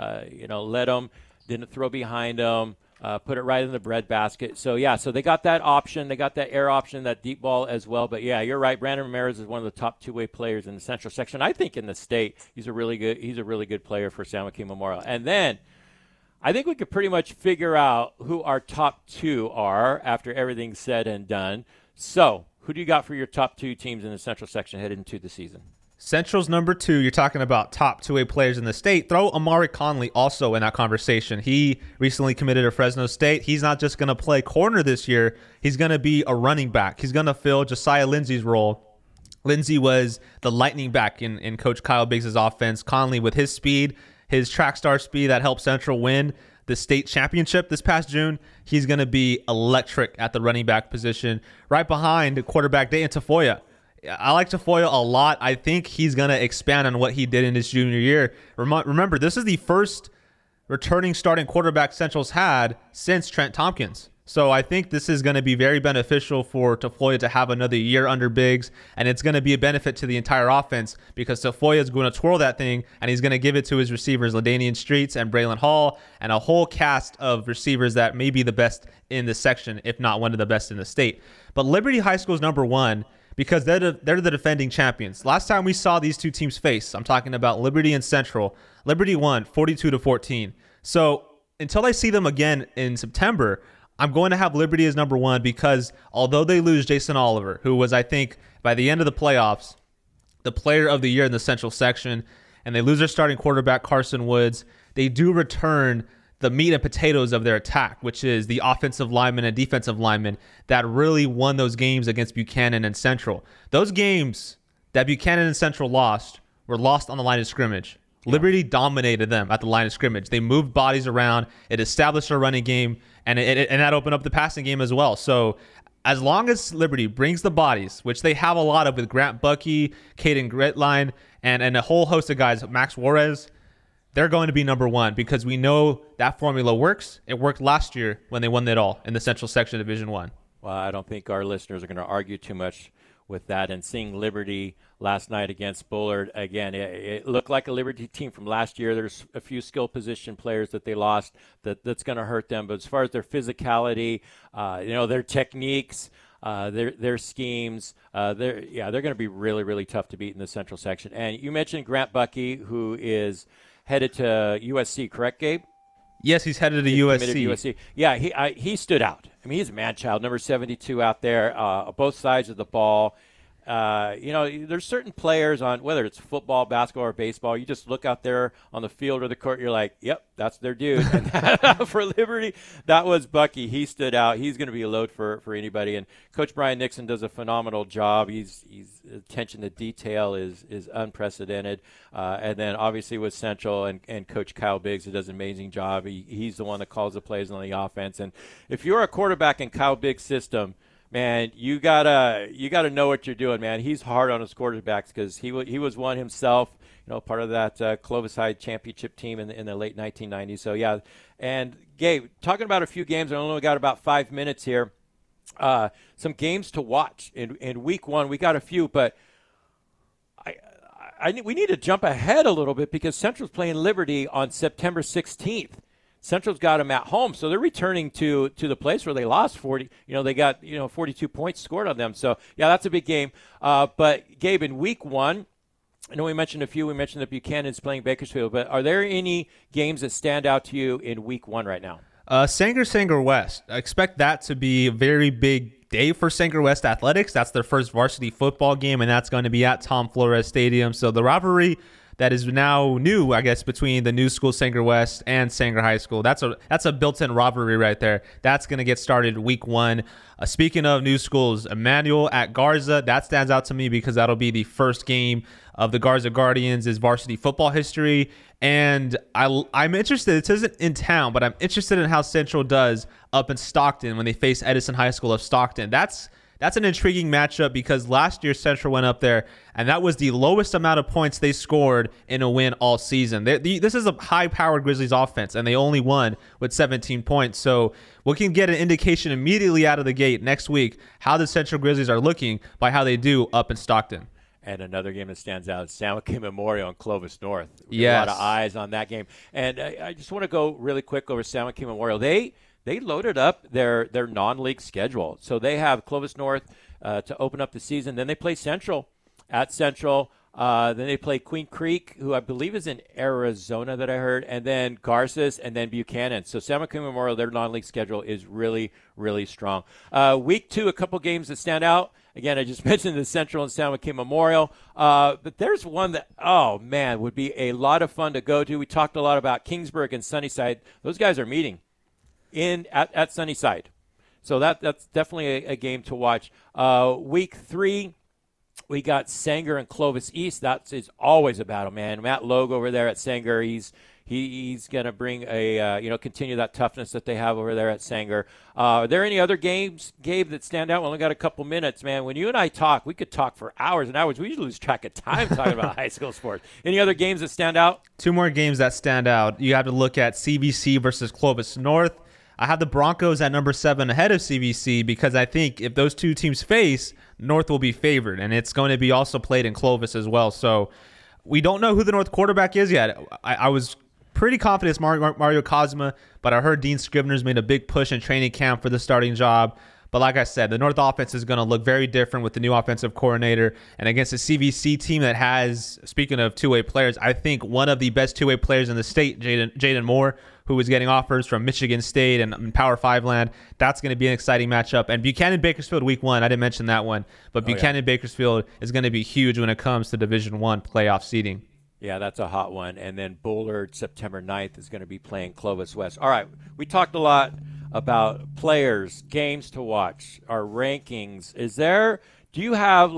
let them, didn't throw behind them, put it right in the breadbasket. So, yeah, so they got that option. They got that air option, that deep ball as well. But, yeah, you're right. Brandon Ramirez is one of the top two-way players in the Central section. I think in the state he's a really good player for San Joaquin Memorial. And then I think we could pretty much figure out who our top 2 are after everything's said and done. So, who do you got for your top 2 teams in the Central section headed into the season? Central's number 2. You're talking about top 2A players in the state. Throw Amari Conley also in that conversation. He recently committed to Fresno State. He's not just going to play corner this year. He's going to be a running back. He's going to fill Josiah Lindsay's role. Lindsay was the lightning back in Coach Kyle Biggs' offense. Conley, with his speed, his track star speed that helped Central win the state championship this past June, he's going to be electric at the running back position. Right behind quarterback Dayton Tafoya. I like Tafoya a lot. I think he's going to expand on what he did in his junior year. Remember, this is the first returning starting quarterback Central's had since Trent Tompkins. So I think this is going to be very beneficial for Tafoya to have another year under Biggs, and it's going to be a benefit to the entire offense because Tafoya is going to twirl that thing, and he's going to give it to his receivers, LaDainian Streets and Braylon Hall, and a whole cast of receivers that may be the best in the section, if not one of the best in the state. But Liberty High School is number 1 because they're the defending champions. Last time we saw these two teams face, I'm talking about Liberty and Central, Liberty won 42-14. So until I see them again in September, I'm going to have Liberty as number 1 because although they lose Jason Oliver, who was, I think, by the end of the playoffs, the player of the year in the Central section, and they lose their starting quarterback, Carson Woods, they do return the meat and potatoes of their attack, which is the offensive linemen and defensive linemen that really won those games against Buchanan and Central. Those games that Buchanan and Central lost were lost on the line of scrimmage. Liberty dominated them at the line of scrimmage. They moved bodies around. It established a running game, and that opened up the passing game as well. So as long as Liberty brings the bodies, which they have a lot of with Grant Buckey, Caden Gritline, and a whole host of guys, Max Juarez, they're going to be number 1 because we know that formula works. It worked last year when they won it all in the Central Section Division 1. Well, I don't think our listeners are going to argue too much with that. And seeing Liberty last night against Bullard, again, it looked like a Liberty team from last year. There's a few skill position players that they lost that's going to hurt them. But as far as their physicality, their techniques, their schemes, they're going to be really, really tough to beat in the Central section. And you mentioned Grant Bucky, who is headed to USC, correct, Gabe? Yes, he's headed to USC. Yeah, he stood out. I mean, he's a man-child, number 72 out there, both sides of the ball. There's certain players on, whether it's football, basketball, or baseball, you just look out there on the field or the court, you're like, yep, that's their dude. And for Liberty, that was Bucky. He stood out. He's going to be a load for anybody. And Coach Brian Nixon does a phenomenal job. He's attention to detail is unprecedented. And then obviously with Central and Coach Kyle Biggs, who does an amazing job. He's the one that calls the plays on the offense. And if you're a quarterback in Kyle Biggs' system, man, you gotta know what you're doing, man. He's hard on his quarterbacks because he was one himself, part of that Clovis High championship team in the late 1990s. So yeah, and Gabe, talking about a few games, I only got about 5 minutes here. Some games to watch in week one. We got a few, but we need to jump ahead a little bit because Central's playing Liberty on September 16th. Central's got them at home, so they're returning to the place where they lost 40. They got 42 points scored on them. So yeah, that's a big game. But Gabe, in week one, I know we mentioned a few. We mentioned that Buchanan's playing Bakersfield, but are there any games that stand out to you in week one right now? Sanger West. I expect that to be a very big day for Sanger West Athletics. That's their first varsity football game, and that's going to be at Tom Flores Stadium. So the rivalry that is now new, I guess, between the new school Sanger West and Sanger High School. That's a built-in rivalry right there. That's going to get started week one. Speaking of new schools, Emmanuel at Garza, that stands out to me because that'll be the first game of the Garza Guardians' varsity football history. And I'm interested, it isn't in town, but I'm interested in how Central does up in Stockton when they face Edison High School of Stockton. That's an intriguing matchup because last year Central went up there, and that was the lowest amount of points they scored in a win all season. This is a high-powered Grizzlies offense, and they only won with 17 points. So we can get an indication immediately out of the gate next week how the Central Grizzlies are looking by how they do up in Stockton. And another game that stands out is San Joaquin Memorial and Clovis North. Yes. A lot of eyes on that game. And I just want to go really quick over San Joaquin Memorial. They loaded up their non-league schedule. So they have Clovis North to open up the season. Then they play Central at Central. Then they play Queen Creek, who I believe is in Arizona that I heard, and then Garces, and then Buchanan. So San Joaquin Memorial, their non-league schedule is really, really strong. Week two, a couple games that stand out. Again, I just mentioned the Central and San Joaquin Memorial. But there's one that, oh, man, would be a lot of fun to go to. We talked a lot about Kingsburg and Sunnyside. Those guys are meeting at Sunnyside. So that's definitely a game to watch. Week three, we got Sanger and Clovis East. That is always a battle, man. Matt Logue over there at Sanger, he's going to bring continue that toughness that they have over there at Sanger. Are there any other games, Gabe, that stand out? We only got a couple minutes, man. When you and I talk, we could talk for hours and hours. We usually lose track of time talking about high school sports. Any other games that stand out? Two more games that stand out. You have to look at CVC versus Clovis North. I have the Broncos at number 7 ahead of CVC because I think if those two teams face, North will be favored, and it's going to be also played in Clovis as well. So we don't know who the North quarterback is yet. I was pretty confident it's Mario Cosma, but I heard Dean Scrivener's made a big push in training camp for the starting job. But like I said, the North offense is going to look very different with the new offensive coordinator. And against a CVC team that has, speaking of two-way players, I think one of the best two-way players in the state, Jaden Moore, who was getting offers from Michigan State and Power 5 land. That's going to be an exciting matchup. And Buchanan-Bakersfield week one, I didn't mention that one, but Buchanan-Bakersfield is going to be huge when it comes to Division I playoff seeding. Yeah, that's a hot one. And then Bullard, September 9th, is going to be playing Clovis West. All right, we talked a lot about players, games to watch, our rankings. Do you have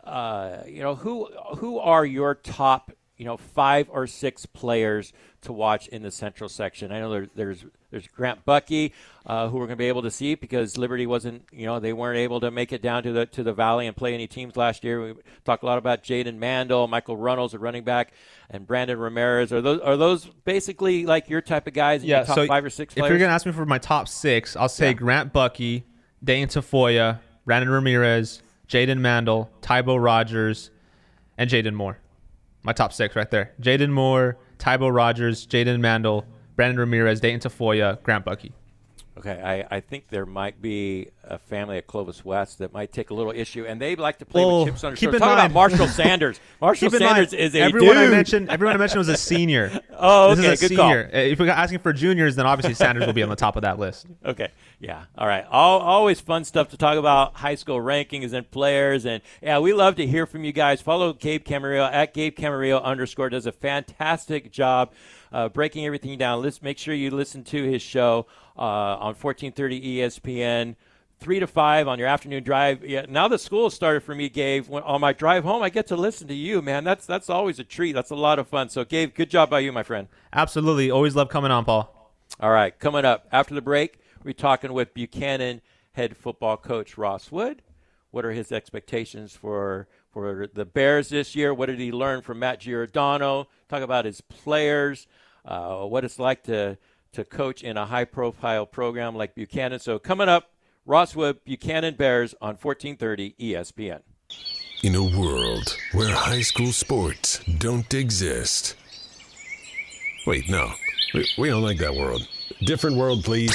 who are your top 5 or 6 players to watch in the Central section? I know there's Grant Bucky, who we're going to be able to see because Liberty wasn't, they weren't able to make it down to the Valley and play any teams last year. We talked a lot about Jaden Mandel, Michael Runnels, a running back, and Brandon Ramirez. Are those basically like your type of guys? Yeah. Your top so 5 or 6 players? If you're going to ask me for my top 6, I'll say Grant Bucky, Dane Tafoya, Brandon Ramirez, Jaden Mandel, Tybo Rogers, and Jaden Moore. My top 6 right there. Jaden Moore, Tybo Rogers, Jaden Mandel, Brandon Ramirez, Dayton Tafoya, Grant Bucky. Okay, I think there might be a family at Clovis West that might take a little issue, and they like to play with chips on their shoulders. Talk about Marshall Sanders. Marshall Sanders is a everyone dude. Everyone I mentioned was a senior. Oh, okay, this is a good senior. call. If we're asking for juniors, then obviously Sanders will be on the top of that list. Okay, yeah, all right. Always fun stuff to talk about, high school rankings and players, and yeah, we love to hear from you guys. Follow Gabe Camarillo at Gabe Camarillo _ does a fantastic job breaking everything down. Let's make sure you listen to his show on 1430 ESPN, 3 to 5 on your afternoon drive. Yeah, now that school has started for me, Gabe, on my drive home, I get to listen to you, man. That's always a treat. That's a lot of fun. So, Gabe, good job by you, my friend. Absolutely. Always love coming on, Paul. All right, coming up after the break, we're talking with Buchanan head football coach Ross Wood. What are his expectations for the Bears this year? What did he learn from Matt Giordano? Talk about his players, what it's like to coach in a high-profile program like Buchanan. So coming up, Ross Wood, Buchanan Bears on 1430 ESPN. In a world where high school sports don't exist. Wait, no. We don't like that world. Different world, please.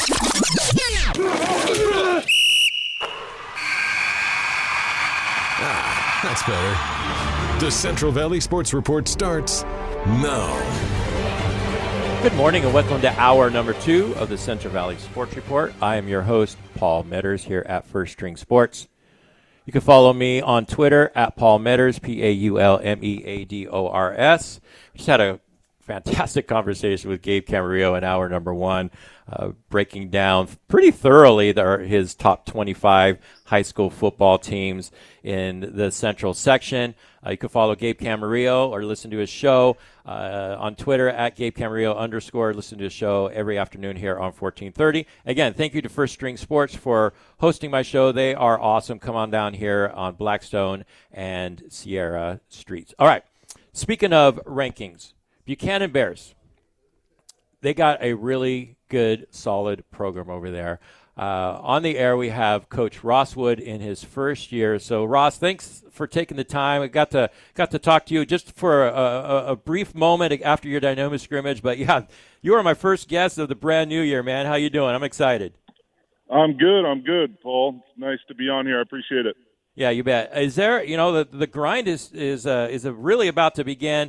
That's better. The Central Valley Sports Report starts now. Good morning and welcome to hour number 2 of the Central Valley Sports Report. I am your host, Paul Meadors, here at First String Sports. You can follow me on Twitter at Paul Meadors, PaulMeadors. We just had a fantastic conversation with Gabe Camarillo in hour number 1, breaking down pretty thoroughly his top 25 high school football teams in the Central section. You can follow Gabe Camarillo or listen to his show on Twitter at Gabe Camarillo _ Listen to his show every afternoon here on 1430. Again, thank you to First String Sports for hosting my show. They are awesome. Come on down here on Blackstone and Sierra Streets. All right, speaking of rankings, Buchanan Bears, they got a really good, solid program over there. On the air, we have Coach Ross Wood in his first year. So, Ross, thanks for taking the time. I got to talk to you just for a brief moment after your dynamic scrimmage. But, yeah, you are my first guest of the brand new year, man. How you doing? I'm excited. I'm good, Paul. It's nice to be on here. I appreciate it. Yeah, you bet. Is there, the grind is really about to begin.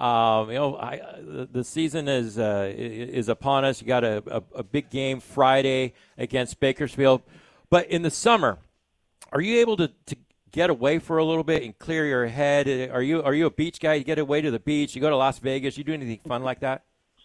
The season is upon us. You got a big game Friday against Bakersfield, but in the summer, are you able to get away for a little bit and clear your head? Are you a beach guy? You get away to the beach? You go to Las Vegas? You do anything fun like that?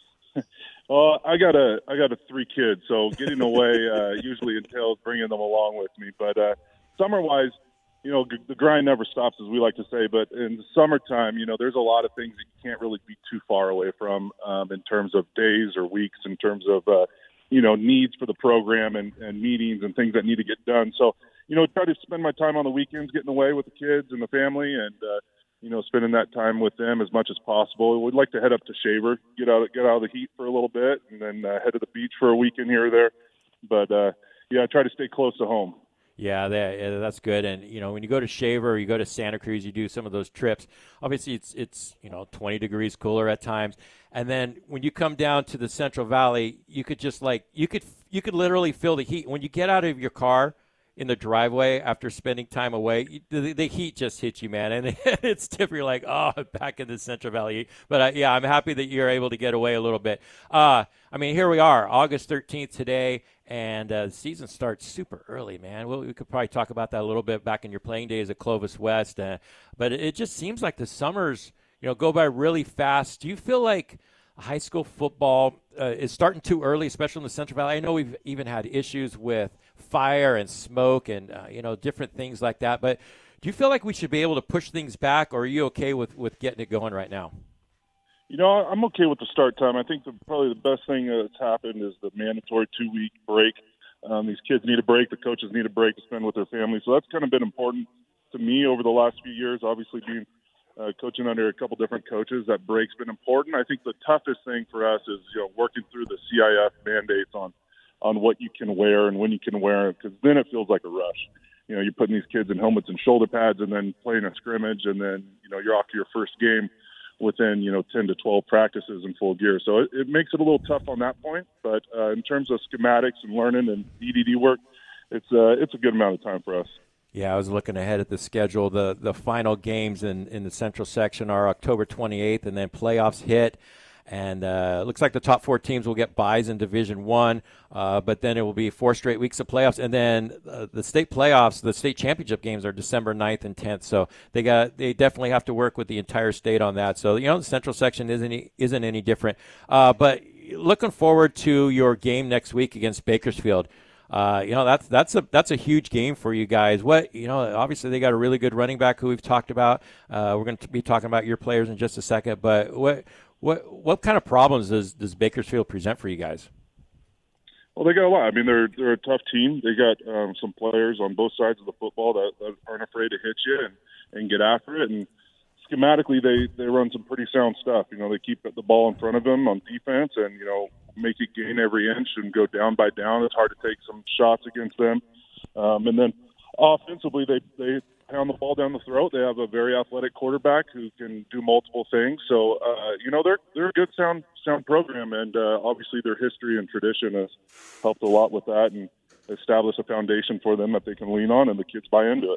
Well, I got 3 kids, so getting away usually entails bringing them along with me. But summer-wise, the grind never stops, as we like to say. But in the summertime, there's a lot of things that you can't really be too far away from in terms of days or weeks, in terms of, needs for the program and meetings and things that need to get done. So, try to spend my time on the weekends getting away with the kids and the family and, spending that time with them as much as possible. We'd like to head up to Shaver, get out of the heat for a little bit, and then head to the beach for a weekend here or there. But, try to stay close to home. Yeah, that's good. And, when you go to Shaver or you go to Santa Cruz, you do some of those trips. Obviously, it's 20 degrees cooler at times. And then when you come down to the Central Valley, you could just you could literally feel the heat. When you get out of your car in the driveway after spending time away, the heat just hits you, man. And it's different. You're like, oh, back in the Central Valley. But, I'm happy that you're able to get away a little bit. Here we are, August 13th today. And the season starts super early, man. We could probably talk about that a little bit back in your playing days at Clovis West. But it just seems like the summers, go by really fast. Do you feel like high school football is starting too early, especially in the Central Valley? I know we've even had issues with fire and smoke and, different things like that. But do you feel like we should be able to push things back, or are you okay with getting it going right now? I'm okay with the start time. I think probably the best thing that's happened is the mandatory 2-week break. These kids need a break. The coaches need a break to spend with their families. So that's kind of been important to me over the last few years. Obviously, being coaching under a couple different coaches, that break's been important. I think the toughest thing for us is working through the CIF mandates on on what you can wear and when you can wear it, because then it feels like a rush. You know, you're putting these kids in helmets and shoulder pads and then playing a scrimmage, and then, you know, you're off to your first game within, 10 to 12 practices in full gear. So it makes it a little tough on that point. But in terms of schematics and learning and EDD work, it's a good amount of time for us. Yeah, I was looking ahead at the schedule. The final games in the Central section are October 28th, and then playoffs hit. And it looks like the top 4 teams will get byes in Division I, but then it will be 4 straight weeks of playoffs. And then the state playoffs, the state championship games are December 9th and 10th. So they definitely have to work with the entire state on that. So, the Central section isn't any different. But looking forward to your game next week against Bakersfield. That's a huge game for you guys. Obviously they got a really good running back who we've talked about. We're going to be talking about your players in just a second, but what kind of problems does Bakersfield present for you guys? Well, they got a lot. I mean, they're a tough team. They got some players on both sides of the football that aren't afraid to hit you and get after it. And schematically, they run some pretty sound stuff. They keep the ball in front of them on defense and, make it gain every inch and go down by down. It's hard to take some shots against them. And then offensively, they pound the ball down the throat. They have a very athletic quarterback who can do multiple things. So, they're a good sound program, and obviously their history and tradition has helped a lot with that and establish a foundation for them that they can lean on, and the kids buy into it.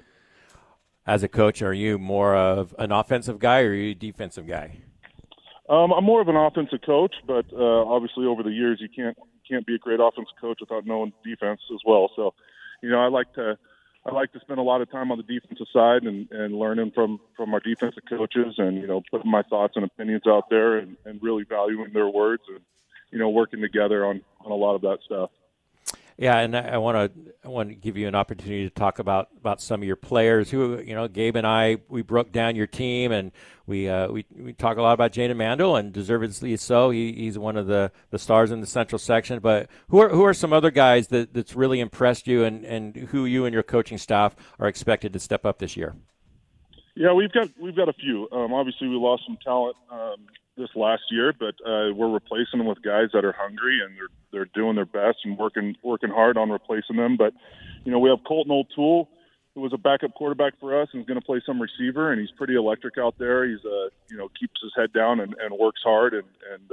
As a coach, are you more of an offensive guy or are you a defensive guy? I'm more of an offensive coach, but obviously over the years you can't be a great offensive coach without knowing defense as well. So, I like to spend a lot of time on the defensive side and learning from our defensive coaches and, putting my thoughts and opinions out there and really valuing their words and, working together on a lot of that stuff. Yeah, and I want to give you an opportunity to talk about some of your players. Who, Gabe and I, we broke down your team, and we talk a lot about Jaden Mandel, and deservedly so. He's one of the stars in the Central section. But who are some other guys that's really impressed you, and who you and your coaching staff are expected to step up this year? Yeah, we've got a few. Obviously, we lost some talent this last year, but we're replacing them with guys that are hungry and they're doing their best and working hard on replacing them. But we have Colton O'Toole, who was a backup quarterback for us and is going to play some receiver, and he's pretty electric out there. He's keeps his head down and works hard, and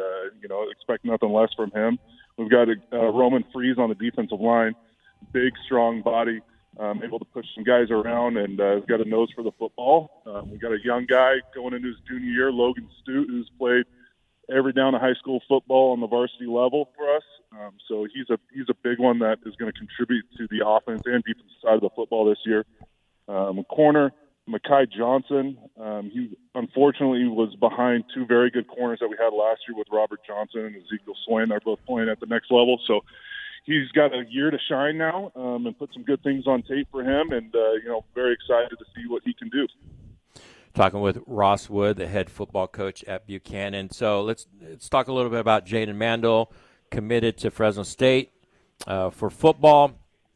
expect nothing less from him. We've got Roman Freeze on the defensive line, big, strong body. Able to push some guys around, and has got a nose for the football. We've got a young guy going into his junior year, Logan Stute, who's played every down of high school football on the varsity level for us. So he's a big one that is going to contribute to the offense and defensive side of the football this year. Corner, Mekhi Johnson. He unfortunately was behind 2 very good corners that we had last year with Robert Johnson and Ezekiel Swain. They're both playing at the next level. So he's got a year to shine now and put some good things on tape for him, and, very excited to see what he can do. Talking with Ross Wood, the head football coach at Buchanan. So let's talk a little bit about Jaden Mandel, committed to Fresno State for football.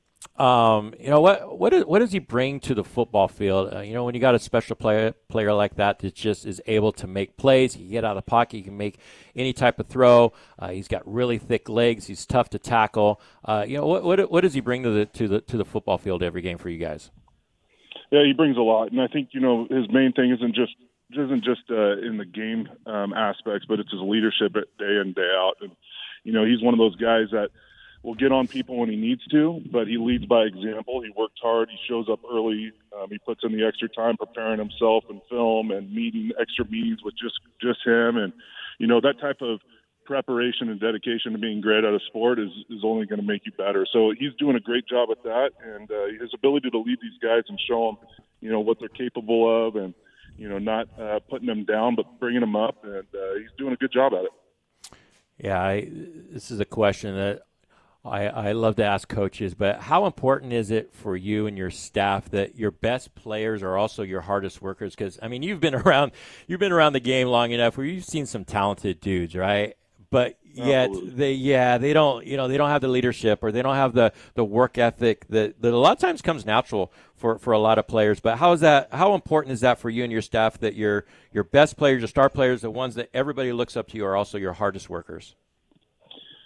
What does he bring to the football field? When you got a special player like that just is able to make plays, he can get out of the pocket, he can make any type of throw. He's got really thick legs. He's tough to tackle. What does he bring to the football field every game for you guys? Yeah, he brings a lot, and I think his main thing isn't just in the game aspects, but it's his leadership day in, day out. And he's one of those guys that will get on people when he needs to, but he leads by example. He works hard. He shows up early. He puts in the extra time preparing himself and film and extra meetings with just him. And, that type of preparation and dedication to being great at a sport is only going to make you better. So he's doing a great job at that. And his ability to lead these guys and show them, what they're capable of and, not putting them down, but bringing them up. And he's doing a good job at it. Yeah, this is a question that I love to ask coaches, but how important is it for you and your staff that your best players are also your hardest workers? Because you've been around the game long enough where you've seen some talented dudes, right? But yet they don't have the leadership, or they don't have the work ethic that a lot of times comes natural for a lot of players. But how important is that for you and your staff that your best players, your star players, the ones that everybody looks up to you, are also your hardest workers?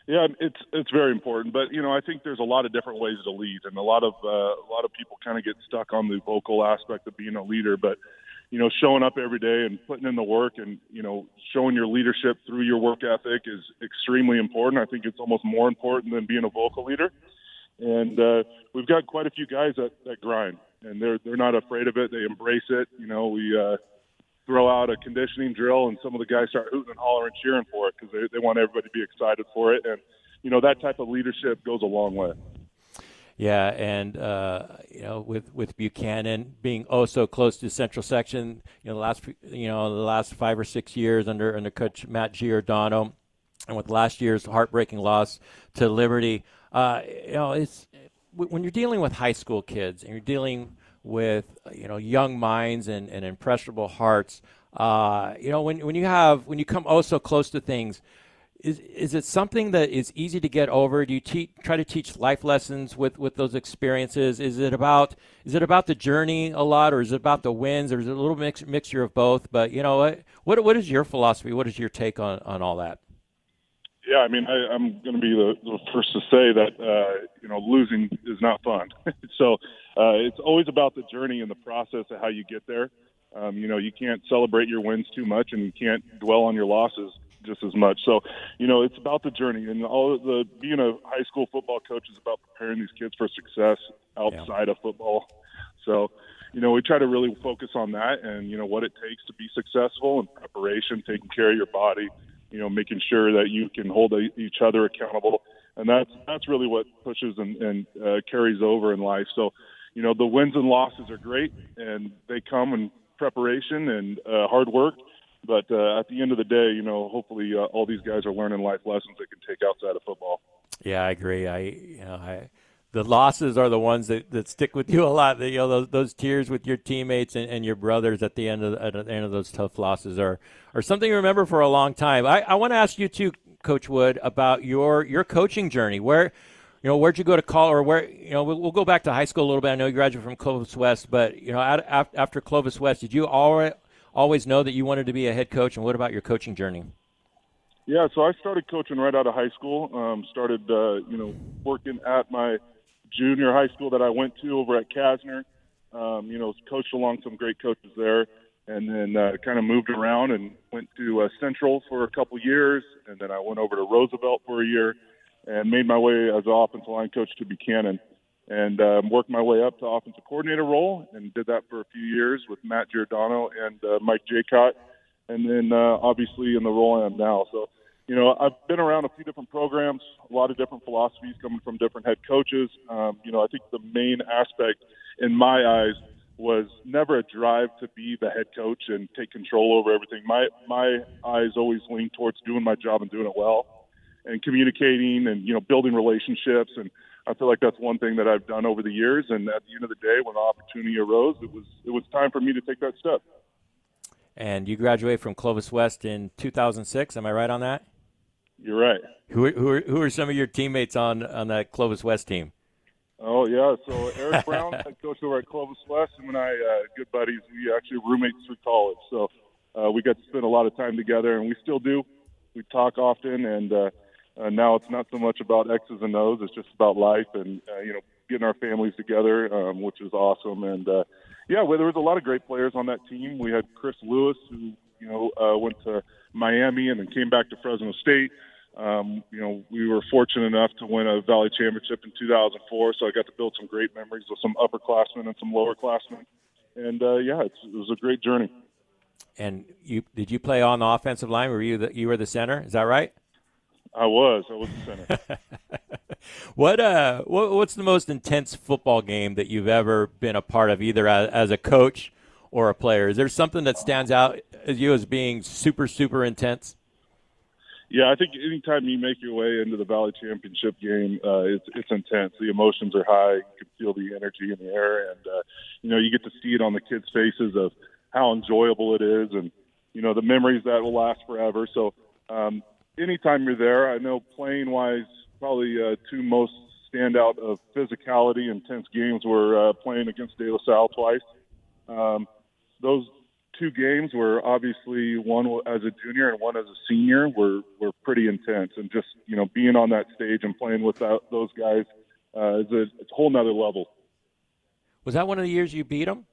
Yeah, it's very important, but I think there's a lot of different ways to lead, and a lot of people kind of get stuck on the vocal aspect of being a leader. But showing up every day and putting in the work, and showing your leadership through your work ethic is extremely important. I think it's almost more important than being a vocal leader. And we've got quite a few guys that grind, and they're not afraid of it. They embrace it. We throw out a conditioning drill, and some of the guys start hooting and hollering, cheering for it because they want everybody to be excited for it. And that type of leadership goes a long way. Yeah, and with Buchanan being so close to Central Section, the last 5 or 6 years under Coach Matt Giordano, and with last year's heartbreaking loss to Liberty, it's when you're dealing with high school kids and you're dealing with young minds and impressionable hearts, when you come so close to things. Is it something that is easy to get over? Do you try to teach life lessons with those experiences? Is it about the journey a lot, or is it about the wins, or is it a little mixture of both? But what is your philosophy? What is your take on all that? Yeah, I mean, I'm going to be the first to say that losing is not fun. So it's always about the journey and the process of how you get there. You can't celebrate your wins too much, and you can't dwell on your losses just as much. So, it's about the journey, and being a high school football coach is about preparing these kids for success outside of football. So, we try to really focus on that and, what it takes to be successful, and preparation, taking care of your body, making sure that you can hold each other accountable. And that's really what pushes and carries over in life. So, the wins and losses are great, and they come in preparation and hard work. But at the end of the day, hopefully all these guys are learning life lessons they can take outside of football. Yeah, I agree. The losses are the ones that stick with you a lot. Those tears with your teammates and your brothers at the end of those tough losses are something you remember for a long time. I want to ask you too, Coach Wood, about your coaching journey. Where'd you go to college, or where? We'll go back to high school a little bit. I know you graduated from Clovis West, but after Clovis West, did you always know that you wanted to be a head coach? And what about your coaching journey? Yeah, so I started coaching right out of high school. Started working at my junior high school that I went to over at Kasner. Coached along some great coaches there, and then kind of moved around and went to Central for a couple years, and then I went over to Roosevelt for a year, and made my way as an offensive line coach to Buchanan, and worked my way up to offensive coordinator role, and did that for a few years with Matt Giordano and Mike Jaycott, and then obviously in the role I am now. So, I've been around a few different programs, a lot of different philosophies coming from different head coaches. I think the main aspect in my eyes was never a drive to be the head coach and take control over everything. My eyes always lean towards doing my job and doing it well, and communicating and, building relationships. And I feel like that's one thing that I've done over the years. And at the end of the day, when the opportunity arose, it was time for me to take that step. And you graduated from Clovis West in 2006. Am I right on that? You're right. Who are some of your teammates on that Clovis West team? Oh, yeah. So Eric Brown, head coach over at Clovis West, and I, good buddies. We actually roommates through college. So we got to spend a lot of time together, and we still do. We talk often, and now it's not so much about X's and O's. It's just about life and, getting our families together, which is awesome. And, there was a lot of great players on that team. We had Chris Lewis, who, went to Miami and then came back to Fresno State. We were fortunate enough to win a Valley Championship in 2004, so I got to build some great memories with some upperclassmen and some lowerclassmen. And, it was a great journey. And did you play on the offensive line? Were you were the center? Is that right? I was the center. What's the most intense football game that you've ever been a part of, either as a coach or a player? Is there something that stands out as being super, super intense? Yeah, I think anytime you make your way into the Valley Championship game, it's intense. The emotions are high. You can feel the energy in the air, and you get to see it on the kids' faces of how enjoyable it is, and the memories that will last forever. So anytime you're there, I know playing-wise, probably two most standout of physicality, intense games were playing against De La Salle twice. Those two games were obviously one as a junior and one as a senior were pretty intense, and just being on that stage and playing with those guys is a whole nother level. Was that one of the years you beat them?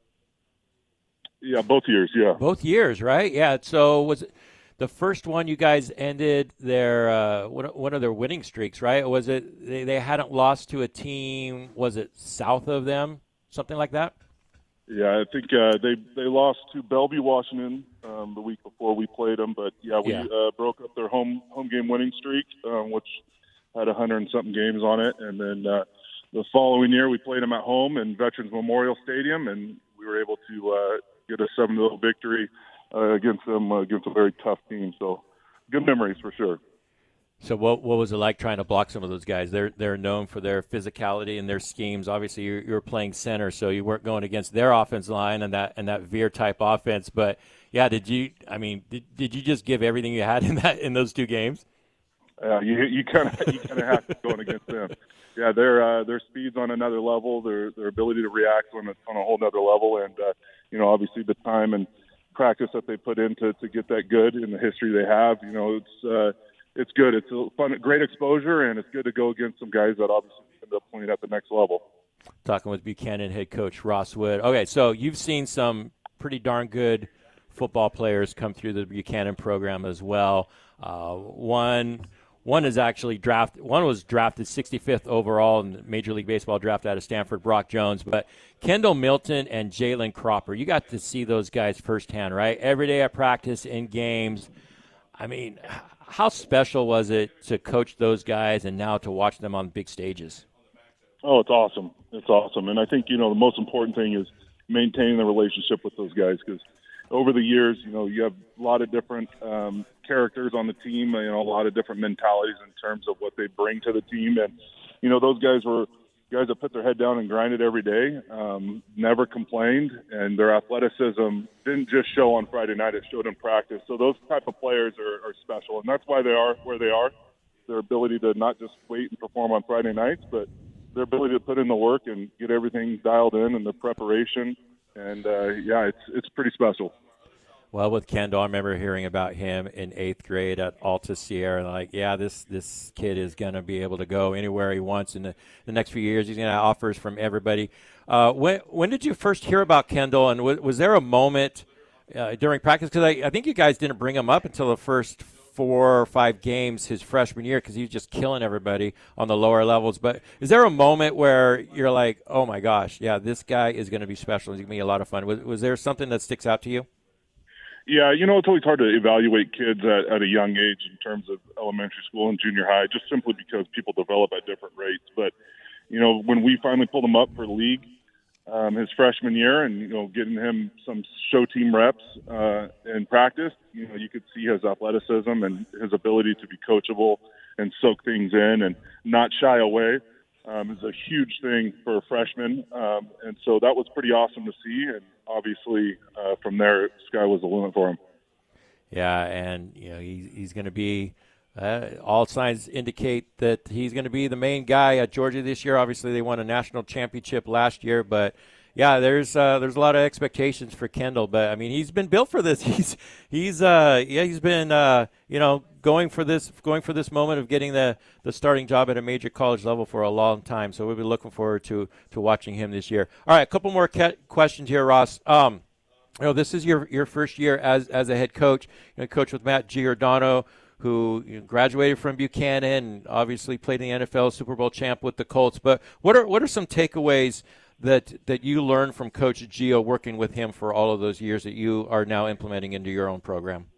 Yeah, both years. Yeah, both years, right? Yeah. So was it the first one you guys ended their one of their winning streaks, right? Or was it they hadn't lost to a team? Was it south of them, something like that? Yeah, I think they lost to Bellevue, Washington, the week before we played them. But we broke up their home game winning streak, which had 100 and something games on it. And then the following year, we played them at home in Veterans Memorial Stadium, and we wwere able to get a 7-0 victory against them, against a very tough team. So good memories for sure. So what was it like trying to block some of those guys? They're known for their physicality and their schemes. Obviously, you're playing center, so you weren't going against their offense line and that veer type offense. But yeah, did you you just give everything you had in those two games? You kind of have to going against them. Yeah, their speed's on another level. Their ability to react on a whole other level, and obviously the time and practice that they put in to get that good in the history they have. It's good. It's a fun, great exposure, and it's good to go against some guys that obviously end up playing at the next level. Talking with Buchanan head coach Ross Wood. Okay, so you've seen some pretty darn good football players come through the Buchanan program as well. One is actually drafted. One was drafted 65th overall in the Major League Baseball draft out of Stanford, Brock Jones. But Kendall Milton and Jalen Cropper, you got to see those guys firsthand, right? Every day at practice, in games. I mean, how special was it to coach those guys and now to watch them on big stages? Oh, it's awesome. It's awesome. And I think, the most important thing is maintaining the relationship with those guys, because over the years, you have a lot of different characters on the team, a lot of different mentalities in terms of what they bring to the team. And, those guys were guys that put their head down and grinded every day, never complained, and their athleticism didn't just show on Friday night, it showed in practice. So those type of players are special, and that's why they are where they are. Their ability to not just wait and perform on Friday nights, but their ability to put in the work and get everything dialed in and the preparation. And, it's pretty special. Well, with Kendall, I remember hearing about him in 8th grade at Alta Sierra. This kid is going to be able to go anywhere he wants in the next few years. He's going to have offers from everybody. When did you first hear about Kendall, and was there a moment during practice? Because I think you guys didn't bring him up until the first 4 or 5 games his freshman year, because he was just killing everybody on the lower levels. But is there a moment where you're like, oh, my gosh, yeah, this guy is going to be special. He's going to be a lot of fun. Was there something that sticks out to you? Yeah, it's always hard to evaluate kids at a young age in terms of elementary school and junior high, just simply because people develop at different rates. But, when we finally pulled him up for league his freshman year and, getting him some show team reps in practice, you could see his athleticism and his ability to be coachable and soak things in and not shy away is a huge thing for a freshman. And so that was pretty awesome to see. And obviously from there, sky was the limit for him. Yeah, and he's going to be all signs indicate that he's going to be the main guy at Georgia this year. Obviously, they won a national championship last year, but yeah, there's a lot of expectations for Kendall. But I mean, he's been built for this. He's been going for this moment of getting the starting job at a major college level for a long time. So we'll be looking forward to watching him this year. All right, a couple more questions here, Ross. This is your first year as a head coach. Coach with Matt Giordano, who graduated from Buchanan and obviously played in the NFL, Super Bowl champ with the Colts. But what are some takeaways that you learned from Coach Gio working with him for all of those years that you are now implementing into your own program?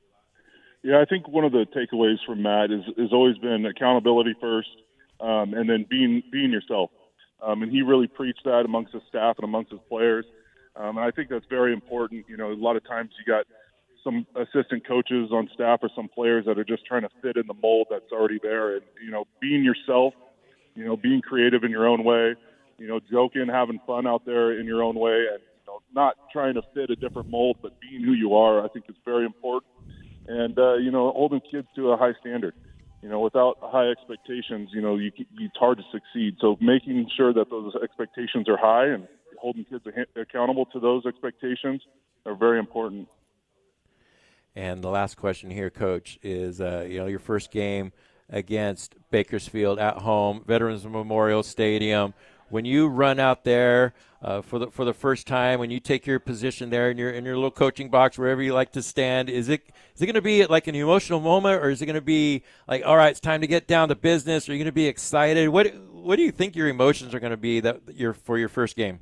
Yeah, I think one of the takeaways from Matt has always been accountability first, and then being yourself. And he really preached that amongst his staff and amongst his players. And I think that's very important. A lot of times you got some assistant coaches on staff or some players that are just trying to fit in the mold that's already there. And, being yourself, being creative in your own way, joking, having fun out there in your own way, and not trying to fit a different mold, but being who you are, I think is very important. And, holding kids to a high standard. Without high expectations, it's hard to succeed. So making sure that those expectations are high and holding kids accountable to those expectations are very important. And the last question here, Coach, is your first game against Bakersfield at home, Veterans Memorial Stadium. When you run out there for the first time, when you take your position there in your little coaching box, wherever you like to stand, is it going to be like an emotional moment, or is it going to be like, all right, it's time to get down to business? Are you going to be excited? What do you think your emotions are going to be for your first game?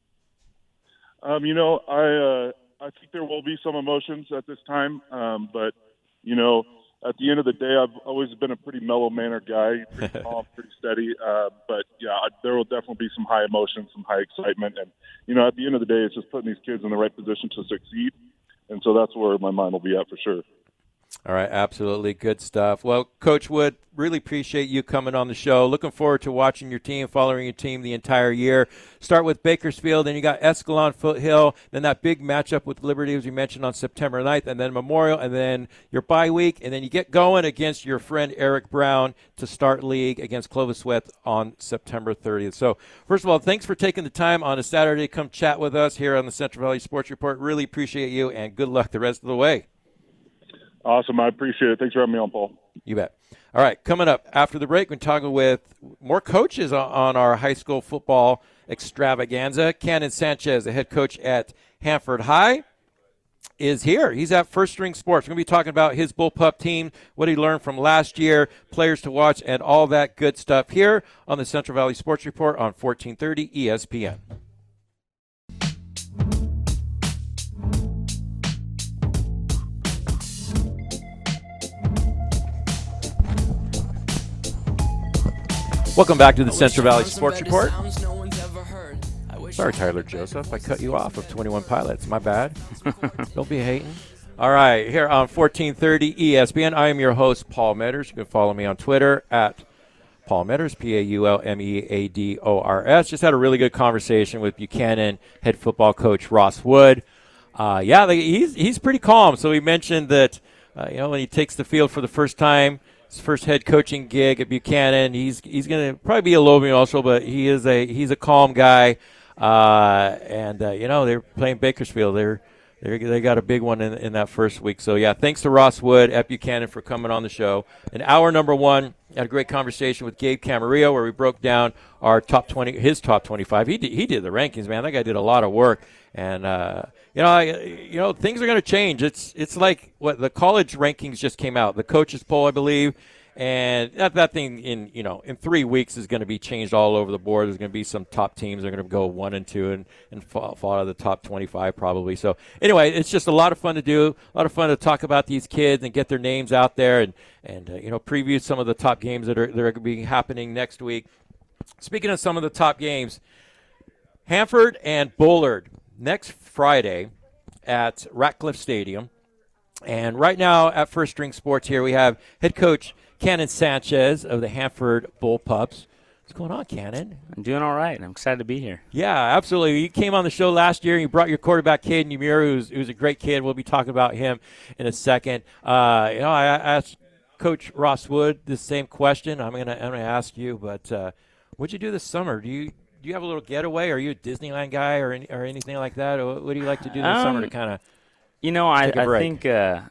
I think there will be some emotions at this time, but at the end of the day, I've always been a pretty mellow-mannered guy, pretty calm, pretty steady. But yeah, there will definitely be some high emotions, some high excitement, and at the end of the day, it's just putting these kids in the right position to succeed, and so that's where my mind will be at for sure. All right, absolutely. Good stuff. Well, Coach Wood, really appreciate you coming on the show. Looking forward to watching your team, following your team the entire year. Start with Bakersfield, then you got Escalon, Foothill, then that big matchup with Liberty, as you mentioned, on September 9th, and then Memorial, and then your bye week, and then you get going against your friend Eric Brown to start league against Clovis Sweat on September 30th. So, first of all, thanks for taking the time on a Saturday to come chat with us here on the Central Valley Sports Report. Really appreciate you, and good luck the rest of the way. Awesome. I appreciate it. Thanks for having me on, Paul. You bet. All right, coming up after the break, we're talking with more coaches on our high school football extravaganza. Cannon Sanchez, the head coach at Hanford High, is here. He's at First String Sports. We're going to be talking about his Bullpup team, what he learned from last year, players to watch, and all that good stuff here on the Central Valley Sports Report on 1430 ESPN. Welcome back to the Central Valley Sports Report. Sorry, Tyler Joseph. I cut you off of 21 Pilots. My bad. Don't be hating. All right, here on 1430 ESPN, I am your host, Paul Meadors. You can follow me on Twitter at Paul Meadors, Paulmeadors. Just had a really good conversation with Buchanan head football coach Ross Wood. He's pretty calm. So he mentioned that when he takes the field for the first time, his first head coaching gig at Buchanan, he's going to probably be a low also, but he's a calm guy. They're playing Bakersfield. They got a big one in that first week. So yeah, thanks to Ross Wood at Buchanan for coming on the show. In hour number one, had a great conversation with Gabe Camarillo where we broke down our top 20, his top 25. He did the rankings, man. That guy did a lot of work. And things are going to change. It's like what the college rankings just came out, the coaches poll, I believe, and that thing in 3 weeks is going to be changed all over the board. There's going to be some top teams that are going to go 1 and 2 and fall out of the top 25 probably. So anyway, it's just a lot of fun to do, a lot of fun to talk about these kids and get their names out there and preview some of the top games that are going to be happening next week. Speaking of some of the top games, Hanford and Bullard next Friday at Ratcliffe Stadium. And right now at First String Sports here, we have head coach Cannon Sanchez of the Hanford Bullpups. What's going on, Cannon? I'm doing all right. I'm excited to be here. Yeah, absolutely. You came on the show last year and you brought your quarterback, Caden Yamura, who's a great kid. We'll be talking about him in a second. I asked Coach Ross Wood the same question. I'm gonna ask you, but what'd you do this summer? Do you have a little getaway? Are you a Disneyland guy or anything like that? Or what do you like to do this summer to kind of I think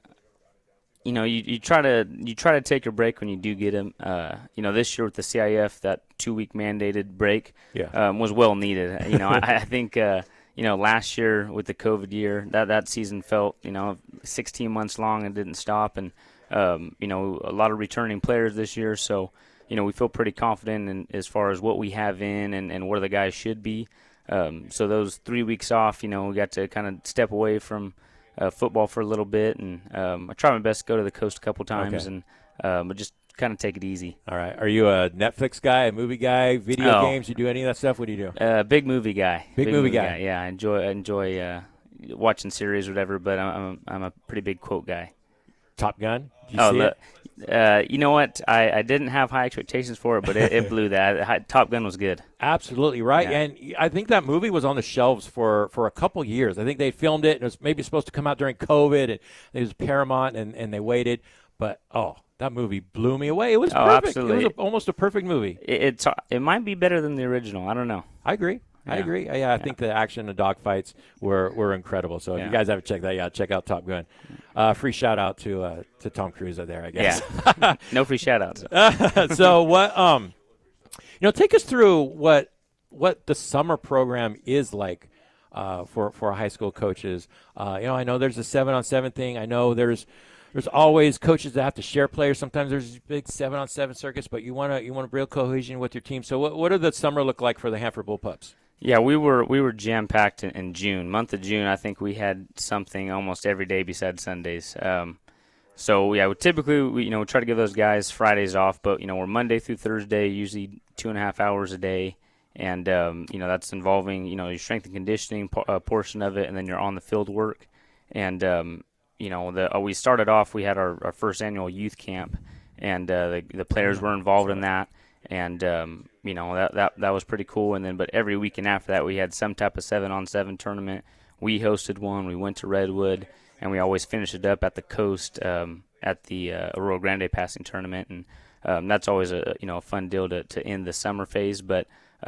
you try to take a break when you do get them. This year with the CIF, that 2-week mandated break was well needed. I think last year with the COVID year, that season felt 16 months long and didn't stop, and a lot of returning players this year. So we feel pretty confident in as far as what we have in and where the guys should be. So those 3 weeks off, we got to kind of step away from football for a little bit, and I try my best to go to the coast a couple times, and but just kind of take it easy. All right. Are you a Netflix guy, a movie guy, video games? You do any of that stuff? What do you do? Big movie guy. Big movie guy. Yeah, I enjoy watching series or whatever, but I'm a pretty big quote guy. Top Gun? Did you see it? You know what? I didn't have high expectations for it, but it blew that. Top Gun was good. Absolutely right. Yeah. And I think that movie was on the shelves for a couple years. I think they filmed it, and it was maybe supposed to come out during COVID, and it was Paramount, and they waited. But, that movie blew me away. It was perfect. Absolutely. It was almost a perfect movie. It might be better than the original. I don't know. I agree. I agree. I think the action and dogfights were incredible. So if you guys haven't checked that, check out Top Gun. Free shout out to Tom Cruise there, I guess. Yeah. No free shout outs. So what? Take us through what the summer program is like for high school coaches. I know there's a 7-on-7 thing. I know there's always coaches that have to share players. Sometimes there's big 7-on-7 circuits, but you want a real cohesion with your team. So what did the summer look like for the Hanford Bullpups? Yeah, we were jam packed in June. Month of June, I think we had something almost every day besides Sundays. So yeah, we typically try to give those guys Fridays off, but we're Monday through Thursday, usually 2.5 hours a day, and that's involving your strength and conditioning portion of it, and then your on the field work, and we started off. We had our first annual youth camp, and the players were involved in that, and that was pretty cool. And then, but every weekend after that, we had some type of 7-on-7 tournament. We hosted one. We went to Redwood, and we always finished it up at the Coast at the Arroyo Grande passing tournament, and that's always a fun deal to end the summer phase. But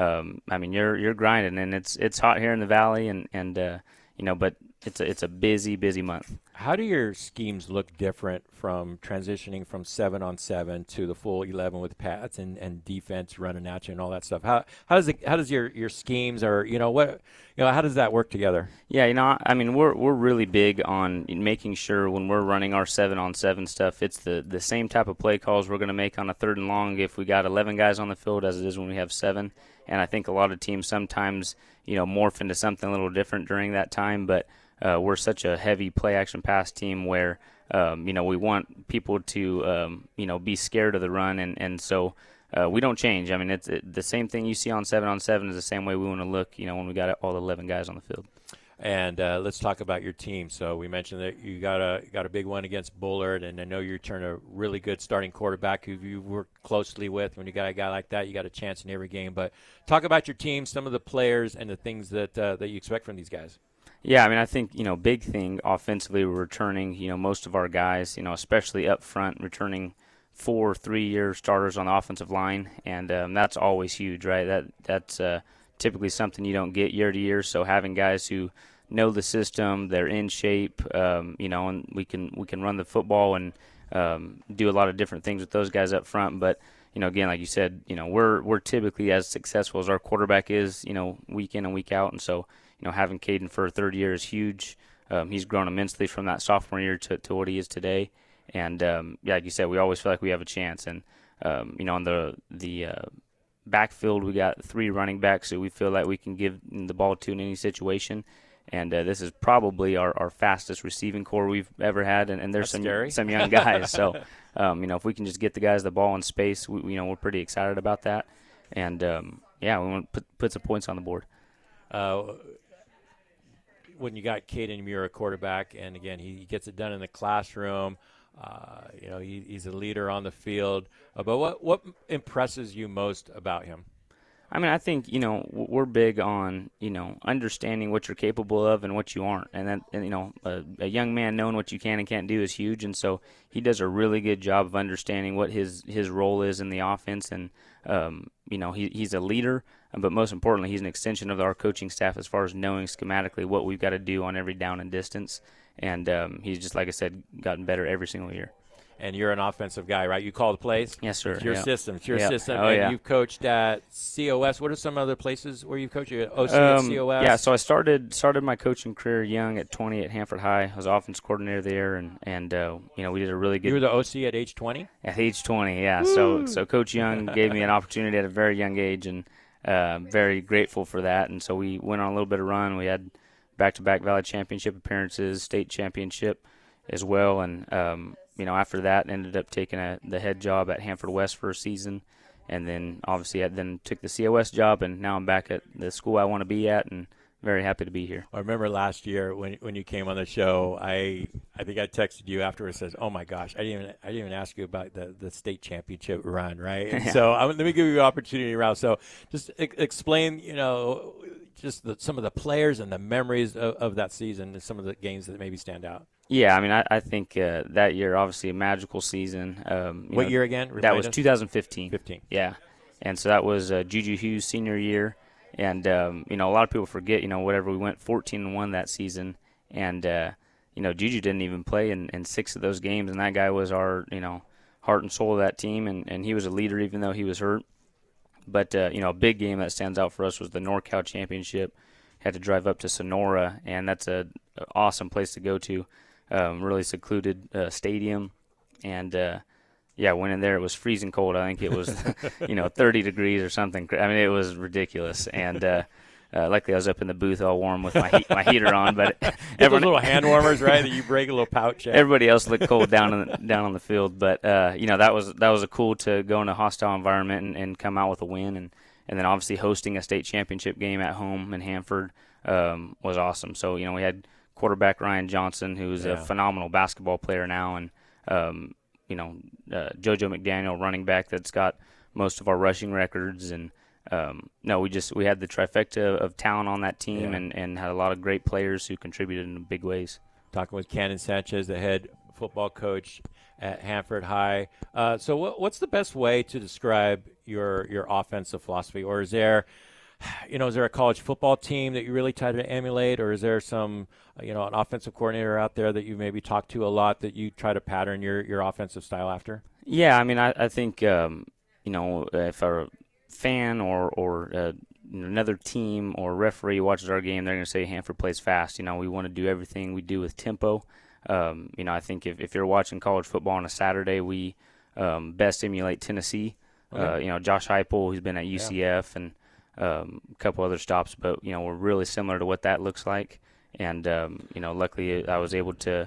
you're grinding, and it's hot here in the valley, and but it's a busy month. How do your schemes look different from transitioning from 7-on-7 to the full 11 with pads and defense running at you and all that stuff? How does your schemes or how does that work together? Yeah, we're really big on making sure when we're running our 7-on-7 stuff, it's the same type of play calls we're going to make on a 3rd and long if we got 11 guys on the field as it is when we have 7. And I think a lot of teams sometimes morph into something a little different during that time, but we're such a heavy play action pass team where we want people to be scared of the run, and so we don't change. It's the same thing you see on 7-on-7 is the same way we want to look when we got all 11 guys on the field. And let's talk about your team. So we mentioned that you got a big one against Bullard, and I know you turned a really good starting quarterback who you worked closely with. When you got a guy like that, you got a chance in every game. But talk about your team, some of the players, and the things that you expect from these guys. Yeah, I think, big thing offensively, we're returning, most of our guys, especially up front, returning 4 3-year starters on the offensive line, and that's always huge, right? That's typically something you don't get year to year, so having guys who know the system, they're in shape, and we can run the football and do a lot of different things with those guys up front, but again, like you said, we're typically as successful as our quarterback is, week in and week out, and so having Caden for a 3rd year is huge. He's grown immensely from that sophomore year to what he is today. And, like you said, we always feel like we have a chance. And, on the backfield, we got 3 running backs who we feel like we can give the ball to in any situation. And this is probably our fastest receiving core we've ever had. And there's some young guys. So, if we can just get the guys the ball in space, we're pretty excited about that. And, we want to put some points on the board. When you got Caden Muir, a quarterback, and again, he gets it done in the classroom. He's a leader on the field. But what impresses you most about him? I think, we're big on, understanding what you're capable of and what you aren't. And a young man knowing what you can and can't do is huge. And so he does a really good job of understanding what his role is in the offense. And, he's a leader, but most importantly, he's an extension of our coaching staff as far as knowing schematically what we've got to do on every down and distance. And he's just, like I said, gotten better every single year. And you're an offensive guy, right? You call the plays? Yes, sir. It's your system. It's your Yep. system. Oh, and yeah. you've coached at COS. What are some other places where you've coached? You at OC at COS? Yeah, so I started my coaching career young at 20 at Hanford High. I was offense coordinator there, and we did a really good. You were the OC at age 20? At age 20, yeah. So Coach Young gave me an opportunity at a very young age, and very grateful for that. And so we went on a little bit of run. We had back-to-back Valley Championship appearances, state championship as well, and after that, ended up taking the head job at Hanford West for a season, and then obviously I then took the COS job, and now I'm back at the school I want to be at, and very happy to be here. I remember last year when you came on the show, I think I texted you afterwards. Says, "Oh my gosh, I didn't even ask you about the state championship run, right?" And so let me give you an opportunity, Ralph. So just explain, just some of the players and the memories of that season, and some of the games that maybe stand out. Yeah, I think that year, obviously a magical season. What year again? That was 2015. 15. Yeah, and so that was Juju Hughes' senior year, And you know, a lot of people forget, you know, whatever, we went 14-1 that season, and you know, Juju didn't even play in 6 of those games, and that guy was our, you know, heart and soul of that team, and he was a leader even though he was hurt. But you know, a big game that stands out for us was the NorCal Championship. Had to drive up to Sonora, and that's a awesome place to go to. Really secluded stadium, and yeah, went in there. It was freezing cold. I think it was, you know, 30 degrees or something. I mean, it was ridiculous. And luckily, I was up in the booth all warm with my heater on. But those little hand warmers, right? That you break a little pouch. Everybody else looked cold down on the field. But you know, that was a cool to go in a hostile environment and come out with a win. And then obviously hosting a state championship game at home in Hanford was awesome. So you know, we had quarterback Ryan Johnson, who's a phenomenal basketball player now, and you know, JoJo McDaniel, running back, that's got most of our rushing records. And no, we had the trifecta of talent on that team, and had a lot of great players who contributed in big ways. Talking with Cannon Sanchez, the head football coach at Hanford High. So what's the best way to describe your offensive philosophy? Or is there a college football team that you really try to emulate, or is there some, you know, an offensive coordinator out there that you maybe talk to a lot that you try to pattern your offensive style after? Yeah, I mean, I think, you know, if a fan or another team or referee watches our game, they're going to say Hanford plays fast. You know, we want to do everything we do with tempo. You know, I think if you're watching college football on a Saturday, we best emulate Tennessee. Okay. You know, Josh Heupel, who's been at UCF, and a couple other stops, but you know, we're really similar to what that looks like. And you know, luckily I was able to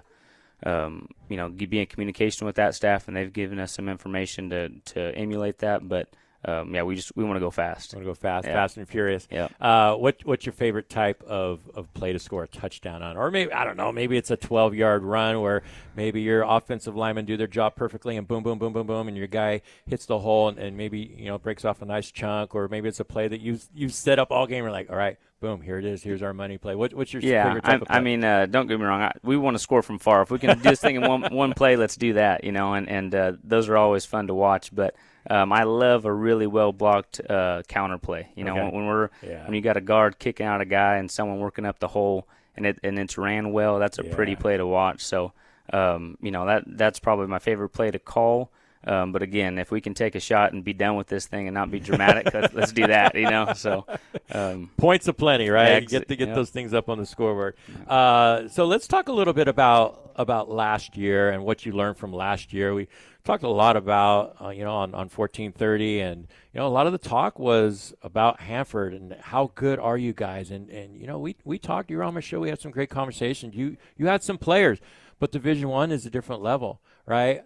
you know, be in communication with that staff, and they've given us some information to emulate that. But yeah, we want to go fast. Want to go fast, fast and furious. Yeah. What's your favorite type of play to score a touchdown on? Or maybe, I don't know, maybe it's a 12-yard run where maybe your offensive linemen do their job perfectly and boom, boom, boom, boom, boom, and your guy hits the hole and maybe, you know, breaks off a nice chunk. Or maybe it's a play that you've set up all game. You're like, all right, boom, here it is. Here's our money play. What's your favorite type of play? I mean, don't get me wrong. We want to score from far. If we can do this thing in one play, let's do that. You know, and those are always fun to watch. But I love a really well blocked counter play. You know, when you got a guard kicking out a guy and someone working up the hole, and it's ran well. That's a pretty play to watch. So you know, that's probably my favorite play to call. But again, if we can take a shot and be done with this thing and not be dramatic, let's do that. You know, so points aplenty, right? You get to get those things up on the scoreboard. So let's talk a little bit about last year and what you learned from last year. We talked a lot about you know, on 1430, and you know, a lot of the talk was about Hanford and how good are you guys, and you know, we talked. You were on my show. We had some great conversations. You had some players, but Division I is a different level, right?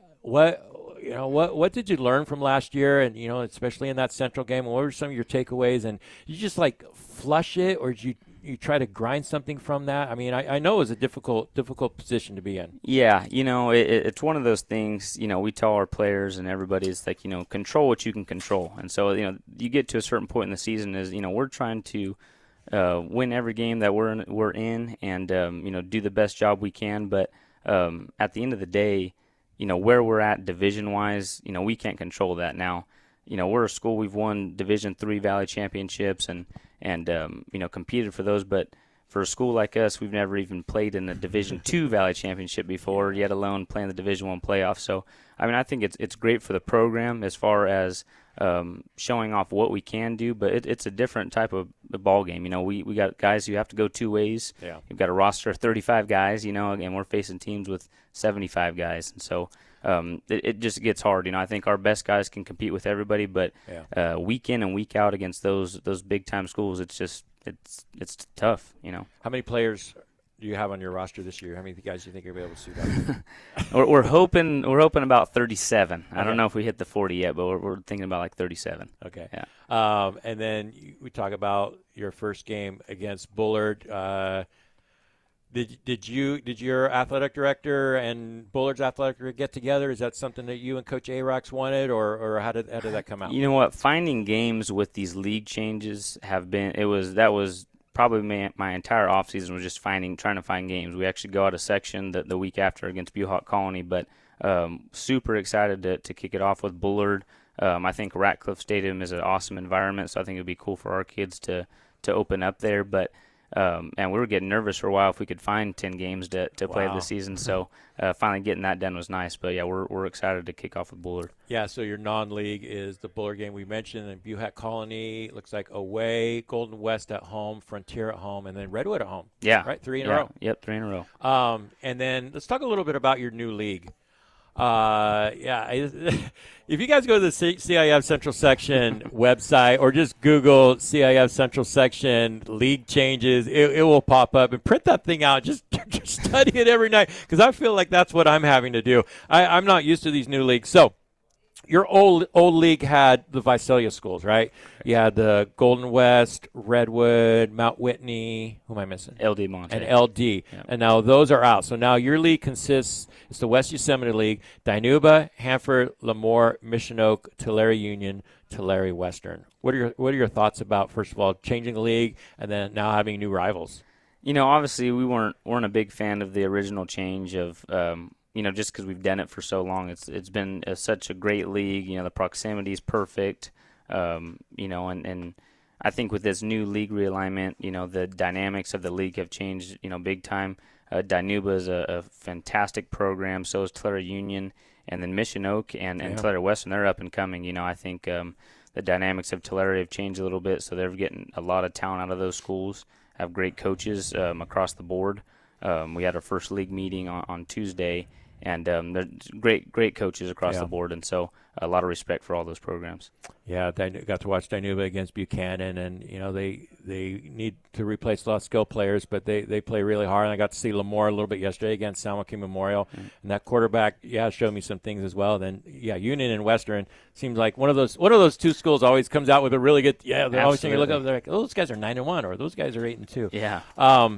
What did you learn from last year, and you know, especially in that Central game? What were some of your takeaways? And you just like flush it, or did you try to grind something from that? I mean, I know it was a difficult position to be in. Yeah, you know, it's one of those things. You know, we tell our players and everybody, it's like, you know, control what you can control. And so, you know, you get to a certain point in the season, is, you know, we're trying to win every game that we're in, and you know, do the best job we can. But at the end of the day, you know, where we're at division-wise, you know, we can't control that now. You know, we're a school, we've won Division III Valley Championships and you know, competed for those. But for a school like us, we've never even played in a Division II Valley Championship before, yet alone playing the Division I playoff. So, I mean, I think it's great for the program as far as showing off what we can do, but it's a different type of ball game. You know, we got guys who have to go two ways. Yeah. We've got a roster of 35 guys, you know, and we're facing teams with 75 guys. And so it just gets hard. You know, I think our best guys can compete with everybody, but week in and week out against those big-time schools, it's just it's tough, you know. How many players do you have on your roster this year? How many guys do you think you'll be able to suit up? we're hoping about 37. Okay. I don't know if we hit the 40 yet, but we're thinking about like 37. Okay. Yeah. And then we talk about your first game against Bullard. Did your athletic director and Bullard's athletic director get together? Is that something that you and Coach Arox wanted, or how did that come out? You know what? Finding games with these league changes that was probably my entire offseason was just trying to find games. We actually go out a section the week after against Buhawk Colony, but super excited to kick it off with Bullard. I think Ratcliffe Stadium is an awesome environment, so I think it would be cool for our kids to open up there. But and we were getting nervous for a while if we could find 10 games to play this season. So finally getting that done was nice. But, yeah, we're excited to kick off with Bullard. Yeah, so your non-league is the Bullard game we mentioned, and Buhat Colony looks like away, Golden West at home, Frontier at home, and then Redwood at home. Yeah. Right, 3 in a row. Yep, 3 in a row. And then let's talk a little bit about your new league. If you guys go to the CIF Central Section website or just Google CIF Central Section league changes, it will pop up, and print that thing out. Just study it every night, because I feel like that's what I'm having to do. I'm not used to these new leagues. So your old league had the Visalia schools, right? You had the Golden West, Redwood, Mount Whitney. Who am I missing? LD Monte. And LD. Yep. And now those are out. So now your league consists, it's the West Yosemite League, Dinuba, Hanford, Lemoore, Mission Oak, Tulare Union, Tulare Western. What are your thoughts about, first of all, changing the league and then now having new rivals? Obviously we weren't a big fan of the original change of just because we've done it for so long. It's been such a great league. The proximity is perfect. And I think with this new league realignment, the dynamics of the league have changed, big time. Dinuba is a fantastic program. So is Tulare Union, and then Mission Oak and Tulare Western. They're up and coming. I think the dynamics of Tulare have changed a little bit. So they're getting a lot of talent out of those schools. Have great coaches across the board. We had our first league meeting on Tuesday, and they're great coaches across the board, and so a lot of respect for all those programs. Yeah, I got to watch Dinuba against Buchanan, and they need to replace a lot of skill players, but they play really hard. And I got to see Lemoore a little bit yesterday against San Joaquin Memorial, and that quarterback showed me some things as well. Then Union and Western seems like one of those two schools always comes out with a really good. Yeah, they're always saying, you look up, they're like, oh, those guys are 9-1, or those guys are 8-2. Yeah.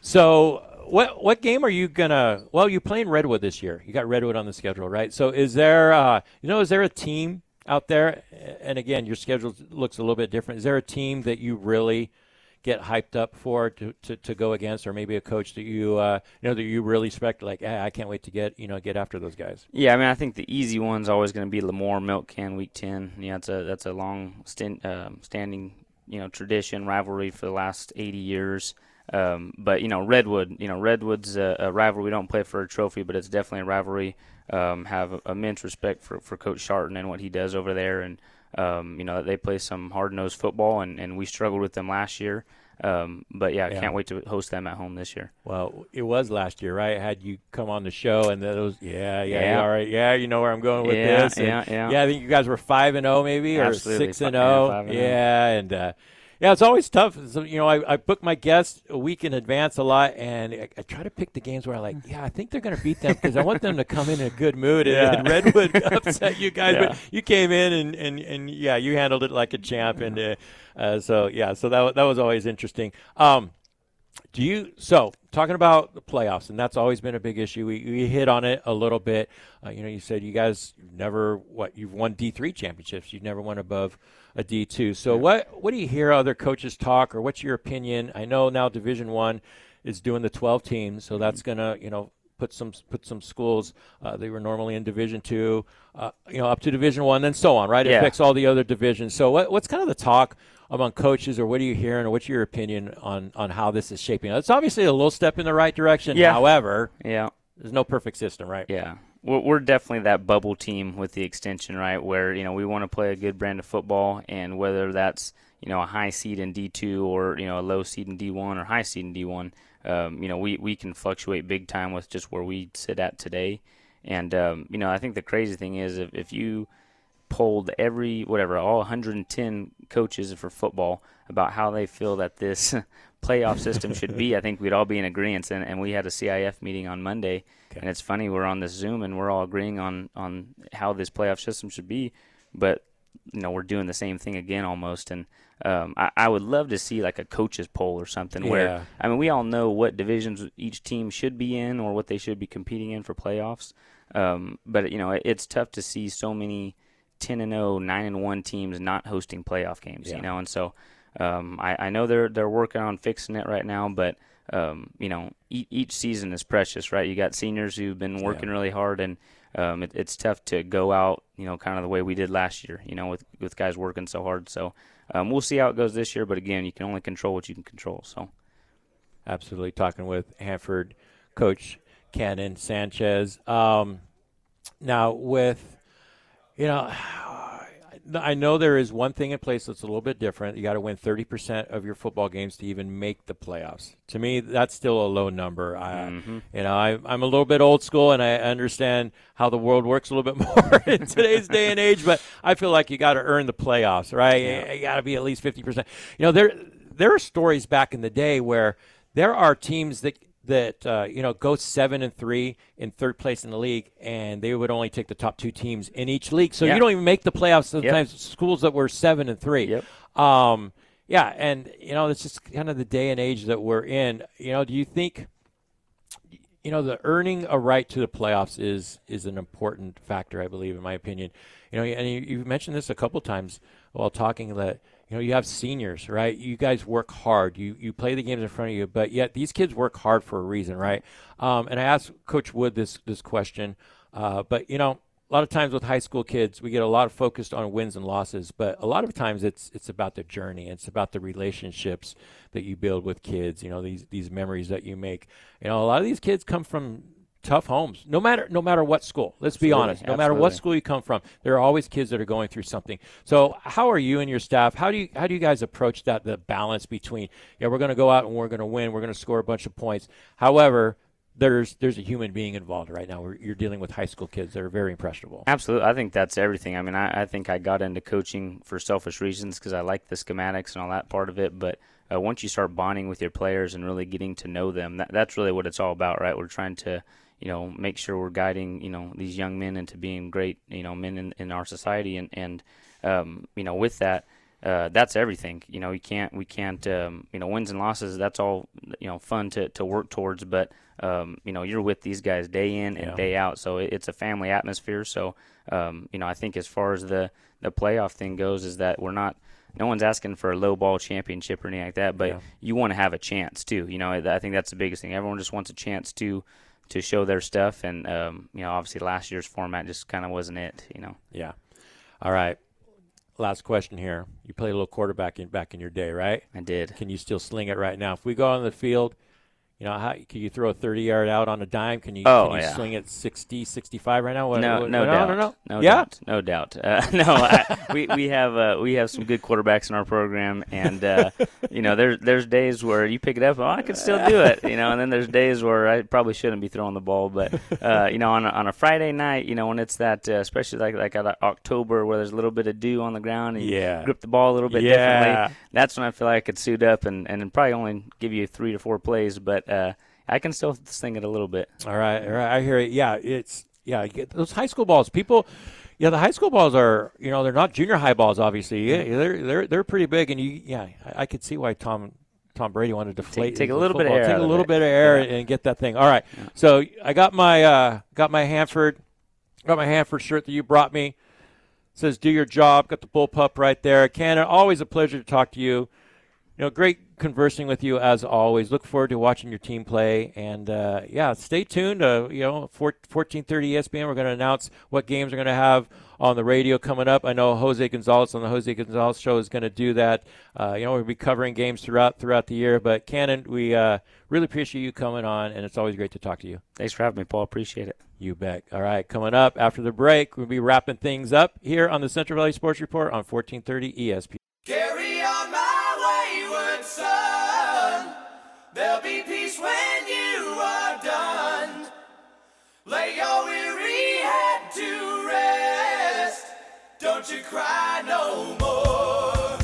So what game are you gonna? Well, you're playing Redwood this year. You got Redwood on the schedule, right? So is there a team out there? And again, your schedule looks a little bit different. Is there a team that you really get hyped up for to go against, or maybe a coach that you that you really respect? Like, I can't wait to get after those guys. Yeah, I think the easy one's always going to be Lemoore Milk Can Week 10. That's a long standing tradition, rivalry for the last 80 years. But Redwood's a rivalry. We don't play for a trophy, but it's definitely a rivalry. Have immense respect for Coach Sharton and what he does over there, and they play some hard-nosed football, and we struggled with them last year. But can't wait to host them at home this year. Well, it was last year, right? I had you come on the show, and those, all right, you know where I'm going with this. And I think you guys were 5-0 maybe, or 6-0. And. Yeah, it's always tough. So, I book my guests a week in advance a lot, and I try to pick the games where I think they're going to beat them, because I want them to come in a good mood. And Redwood upset you guys, but you came in and you handled it like a champ. And so that was always interesting. Talking about the playoffs, and that's always been a big issue. We hit on it a little bit. You said you guys you've won D3 championships. You've never won above a D2. So what do you hear other coaches talk, or what's your opinion? I know now Division I is doing the 12 teams, so that's going to, put some schools they were normally in Division II, up to Division I, then so on, right? It affects all the other divisions. So what's kind of the talk among coaches, or what are you hearing, or what's your opinion on how this is shaping up? It's obviously a little step in the right direction. Yeah. However, there's no perfect system, right? Yeah. We're definitely that bubble team with the extension, right, where, we want to play a good brand of football, and whether that's, a high seed in D2 or, a low seed in D1 or high seed in D1, we can fluctuate big time with just where we sit at today. And, I think the crazy thing is if you polled all 110 coaches for football about how they feel that this playoff system should be, I think we'd all be in agreement. And we had a CIF meeting on Monday, and it's funny, we're on this Zoom and we're all agreeing on how this playoff system should be, but we're doing the same thing again almost. And I would love to see like a coaches poll or something where, we all know what divisions each team should be in or what they should be competing in for playoffs. But it's tough to see so many 10-0, 9-1 teams not hosting playoff games, and so I know they're working on fixing it right now, but each season is precious, right? You got seniors who've been working really hard, and it's tough to go out, kind of the way we did last year, with guys working so hard. So we'll see how it goes this year, but again, you can only control what you can control. So, absolutely. Talking with Hanford coach Cannon Sanchez. Now with, I know there is one thing in place that's a little bit different. You got to win 30% of your football games to even make the playoffs. To me, that's still a low number. I'm a little bit old school, and I understand how the world works a little bit more in today's day and age. But I feel like you got to earn the playoffs, right? Yeah. You got to be at least 50%. There are stories back in the day where there are teams that go 7-3 in third place in the league, and they would only take the top 2 teams in each league. So you don't even make the playoffs sometimes. Yep. Schools that were 7-3. Yep. And it's just kind of the day and age that we're in. Do you think the earning a right to the playoffs is an important factor? I believe, in my opinion. And you've mentioned this a couple times while talking that. You have seniors, right? You guys work hard. You play the games in front of you, but yet these kids work hard for a reason, right? And I asked Coach Wood this question, but a lot of times with high school kids, we get a lot of focused on wins and losses, but a lot of times it's about the journey. It's about the relationships that you build with kids. These memories that you make. A lot of these kids come from tough homes, no matter what school. Let's be honest. No matter what school you come from, there are always kids that are going through something. So how are you and your staff? How do you guys approach that, the balance between, we're going to go out and we're going to win, we're going to score a bunch of points. However, there's a human being involved right now. You're dealing with high school kids that are very impressionable. Absolutely. I think that's everything. I mean, I think I got into coaching for selfish reasons because I like the schematics and all that part of it, but once you start bonding with your players and really getting to know them, that's really what it's all about, right? We're trying to make sure we're guiding, these young men into being great, men in our society. And with that, that's everything. We can't, wins and losses, that's all, fun to work towards. But, you're with these guys day in and day out. So it's a family atmosphere. So, I think as far as the playoff thing goes is that no one's asking for a low ball championship or anything like that, but you want to have a chance too. I think that's the biggest thing. Everyone just wants a chance to show their stuff, and obviously last year's format just kind of wasn't it. Yeah. All right. Last question here. You played a little quarterback back in your day, right? I did. Can you still sling it right now? If we go on the field, how can you throw a 30-yard out on a dime? Can you swing it 60, 65 right now? No doubt. No doubt. We have some good quarterbacks in our program, and there's days where you pick it up, I can still do it, and then there's days where I probably shouldn't be throwing the ball, but on a Friday night, when it's that especially like at October where there's a little bit of dew on the ground and you grip the ball a little bit differently, that's when I feel like I could suit up and probably only give you 3 to 4 plays, but I can still sing it a little bit. All right. I hear it. Yeah, those high school balls. People, the high school balls are, they're not junior high balls. Obviously, they're pretty big, and I could see why Tom Brady wanted to deflate. Take a little bit of air. Take a little bit of air and get that thing. All right. Yeah. So I got my Hanford shirt that you brought me. It says "Do your job." Got the bullpup right there. Cannon, always a pleasure to talk to you. Great conversing with you as always. Look forward to watching your team play. And, stay tuned. 1430 ESPN, we're going to announce what games we're going to have on the radio coming up. I know Jose Gonzalez on the Jose Gonzalez Show is going to do that. We'll be covering games throughout the year. But, Cannon, we really appreciate you coming on, and it's always great to talk to you. Thanks for having me, Paul. Appreciate it. You bet. All right, coming up after the break, we'll be wrapping things up here on the Central Valley Sports Report on 1430 ESPN. Carry on my wayward son. There'll be peace when you are done. Lay your weary head to rest. Don't you cry no more.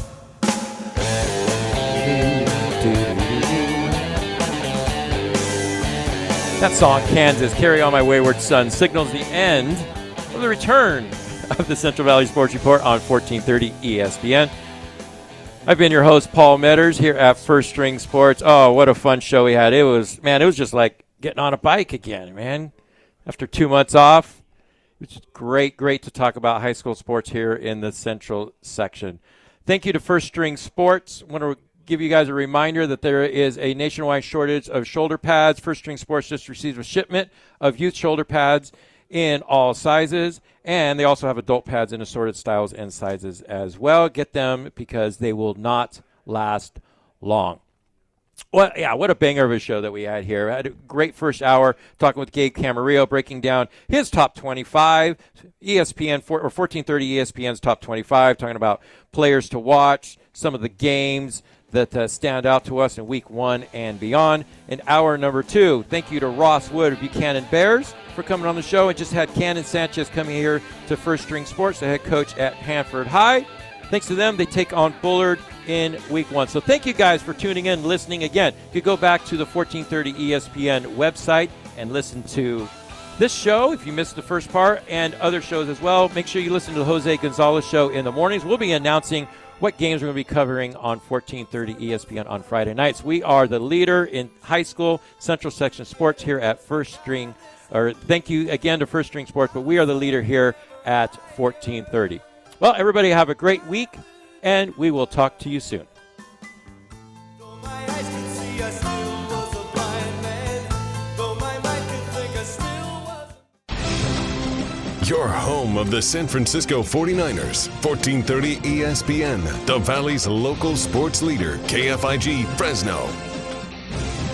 That song, Kansas, Carry On My Wayward Son, signals the end of the return of the Central Valley Sports Report on 1430 ESPN. I've been your host, Paul Metters, here at First String Sports. Oh, what a fun show we had. It was just like getting on a bike again, man. After 2 months off, it was just great to talk about high school sports here in the Central section. Thank you to First String Sports. I want to give you guys a reminder that there is a nationwide shortage of shoulder pads. First String Sports just received a shipment of youth shoulder pads in all sizes, and they also have adult pads in assorted styles and sizes as well. Get them because they will not last long. Well, yeah, what a banger of a show that we had here. I had a great first hour talking with Gabe Camarillo, breaking down his top 25, ESPN, or 1430 ESPN's top 25, talking about players to watch, some of the games that stand out to us in week 1 and beyond. In hour number 2, thank you to Ross Wood of Buchanan Bears for coming on the show, and just had Cannon Sanchez coming here to First String Sports, the head coach at Hanford High. Thanks to them, they take on Bullard in week 1. So thank you guys for tuning in, listening again. You could go back to the 1430 ESPN website and listen to this show if you missed the first part, and other shows as well. Make sure you listen to the Jose Gonzalez Show in the mornings. We'll be announcing what games we're going to be covering on 1430 ESPN on Friday nights. We are the leader in high school Central Section sports here at First String. Thank you again to First String Sports, but we are the leader here at 1430. Well, everybody have a great week, and we will talk to you soon. Your home of the San Francisco 49ers, 1430 ESPN, the Valley's local sports leader, KFIG Fresno.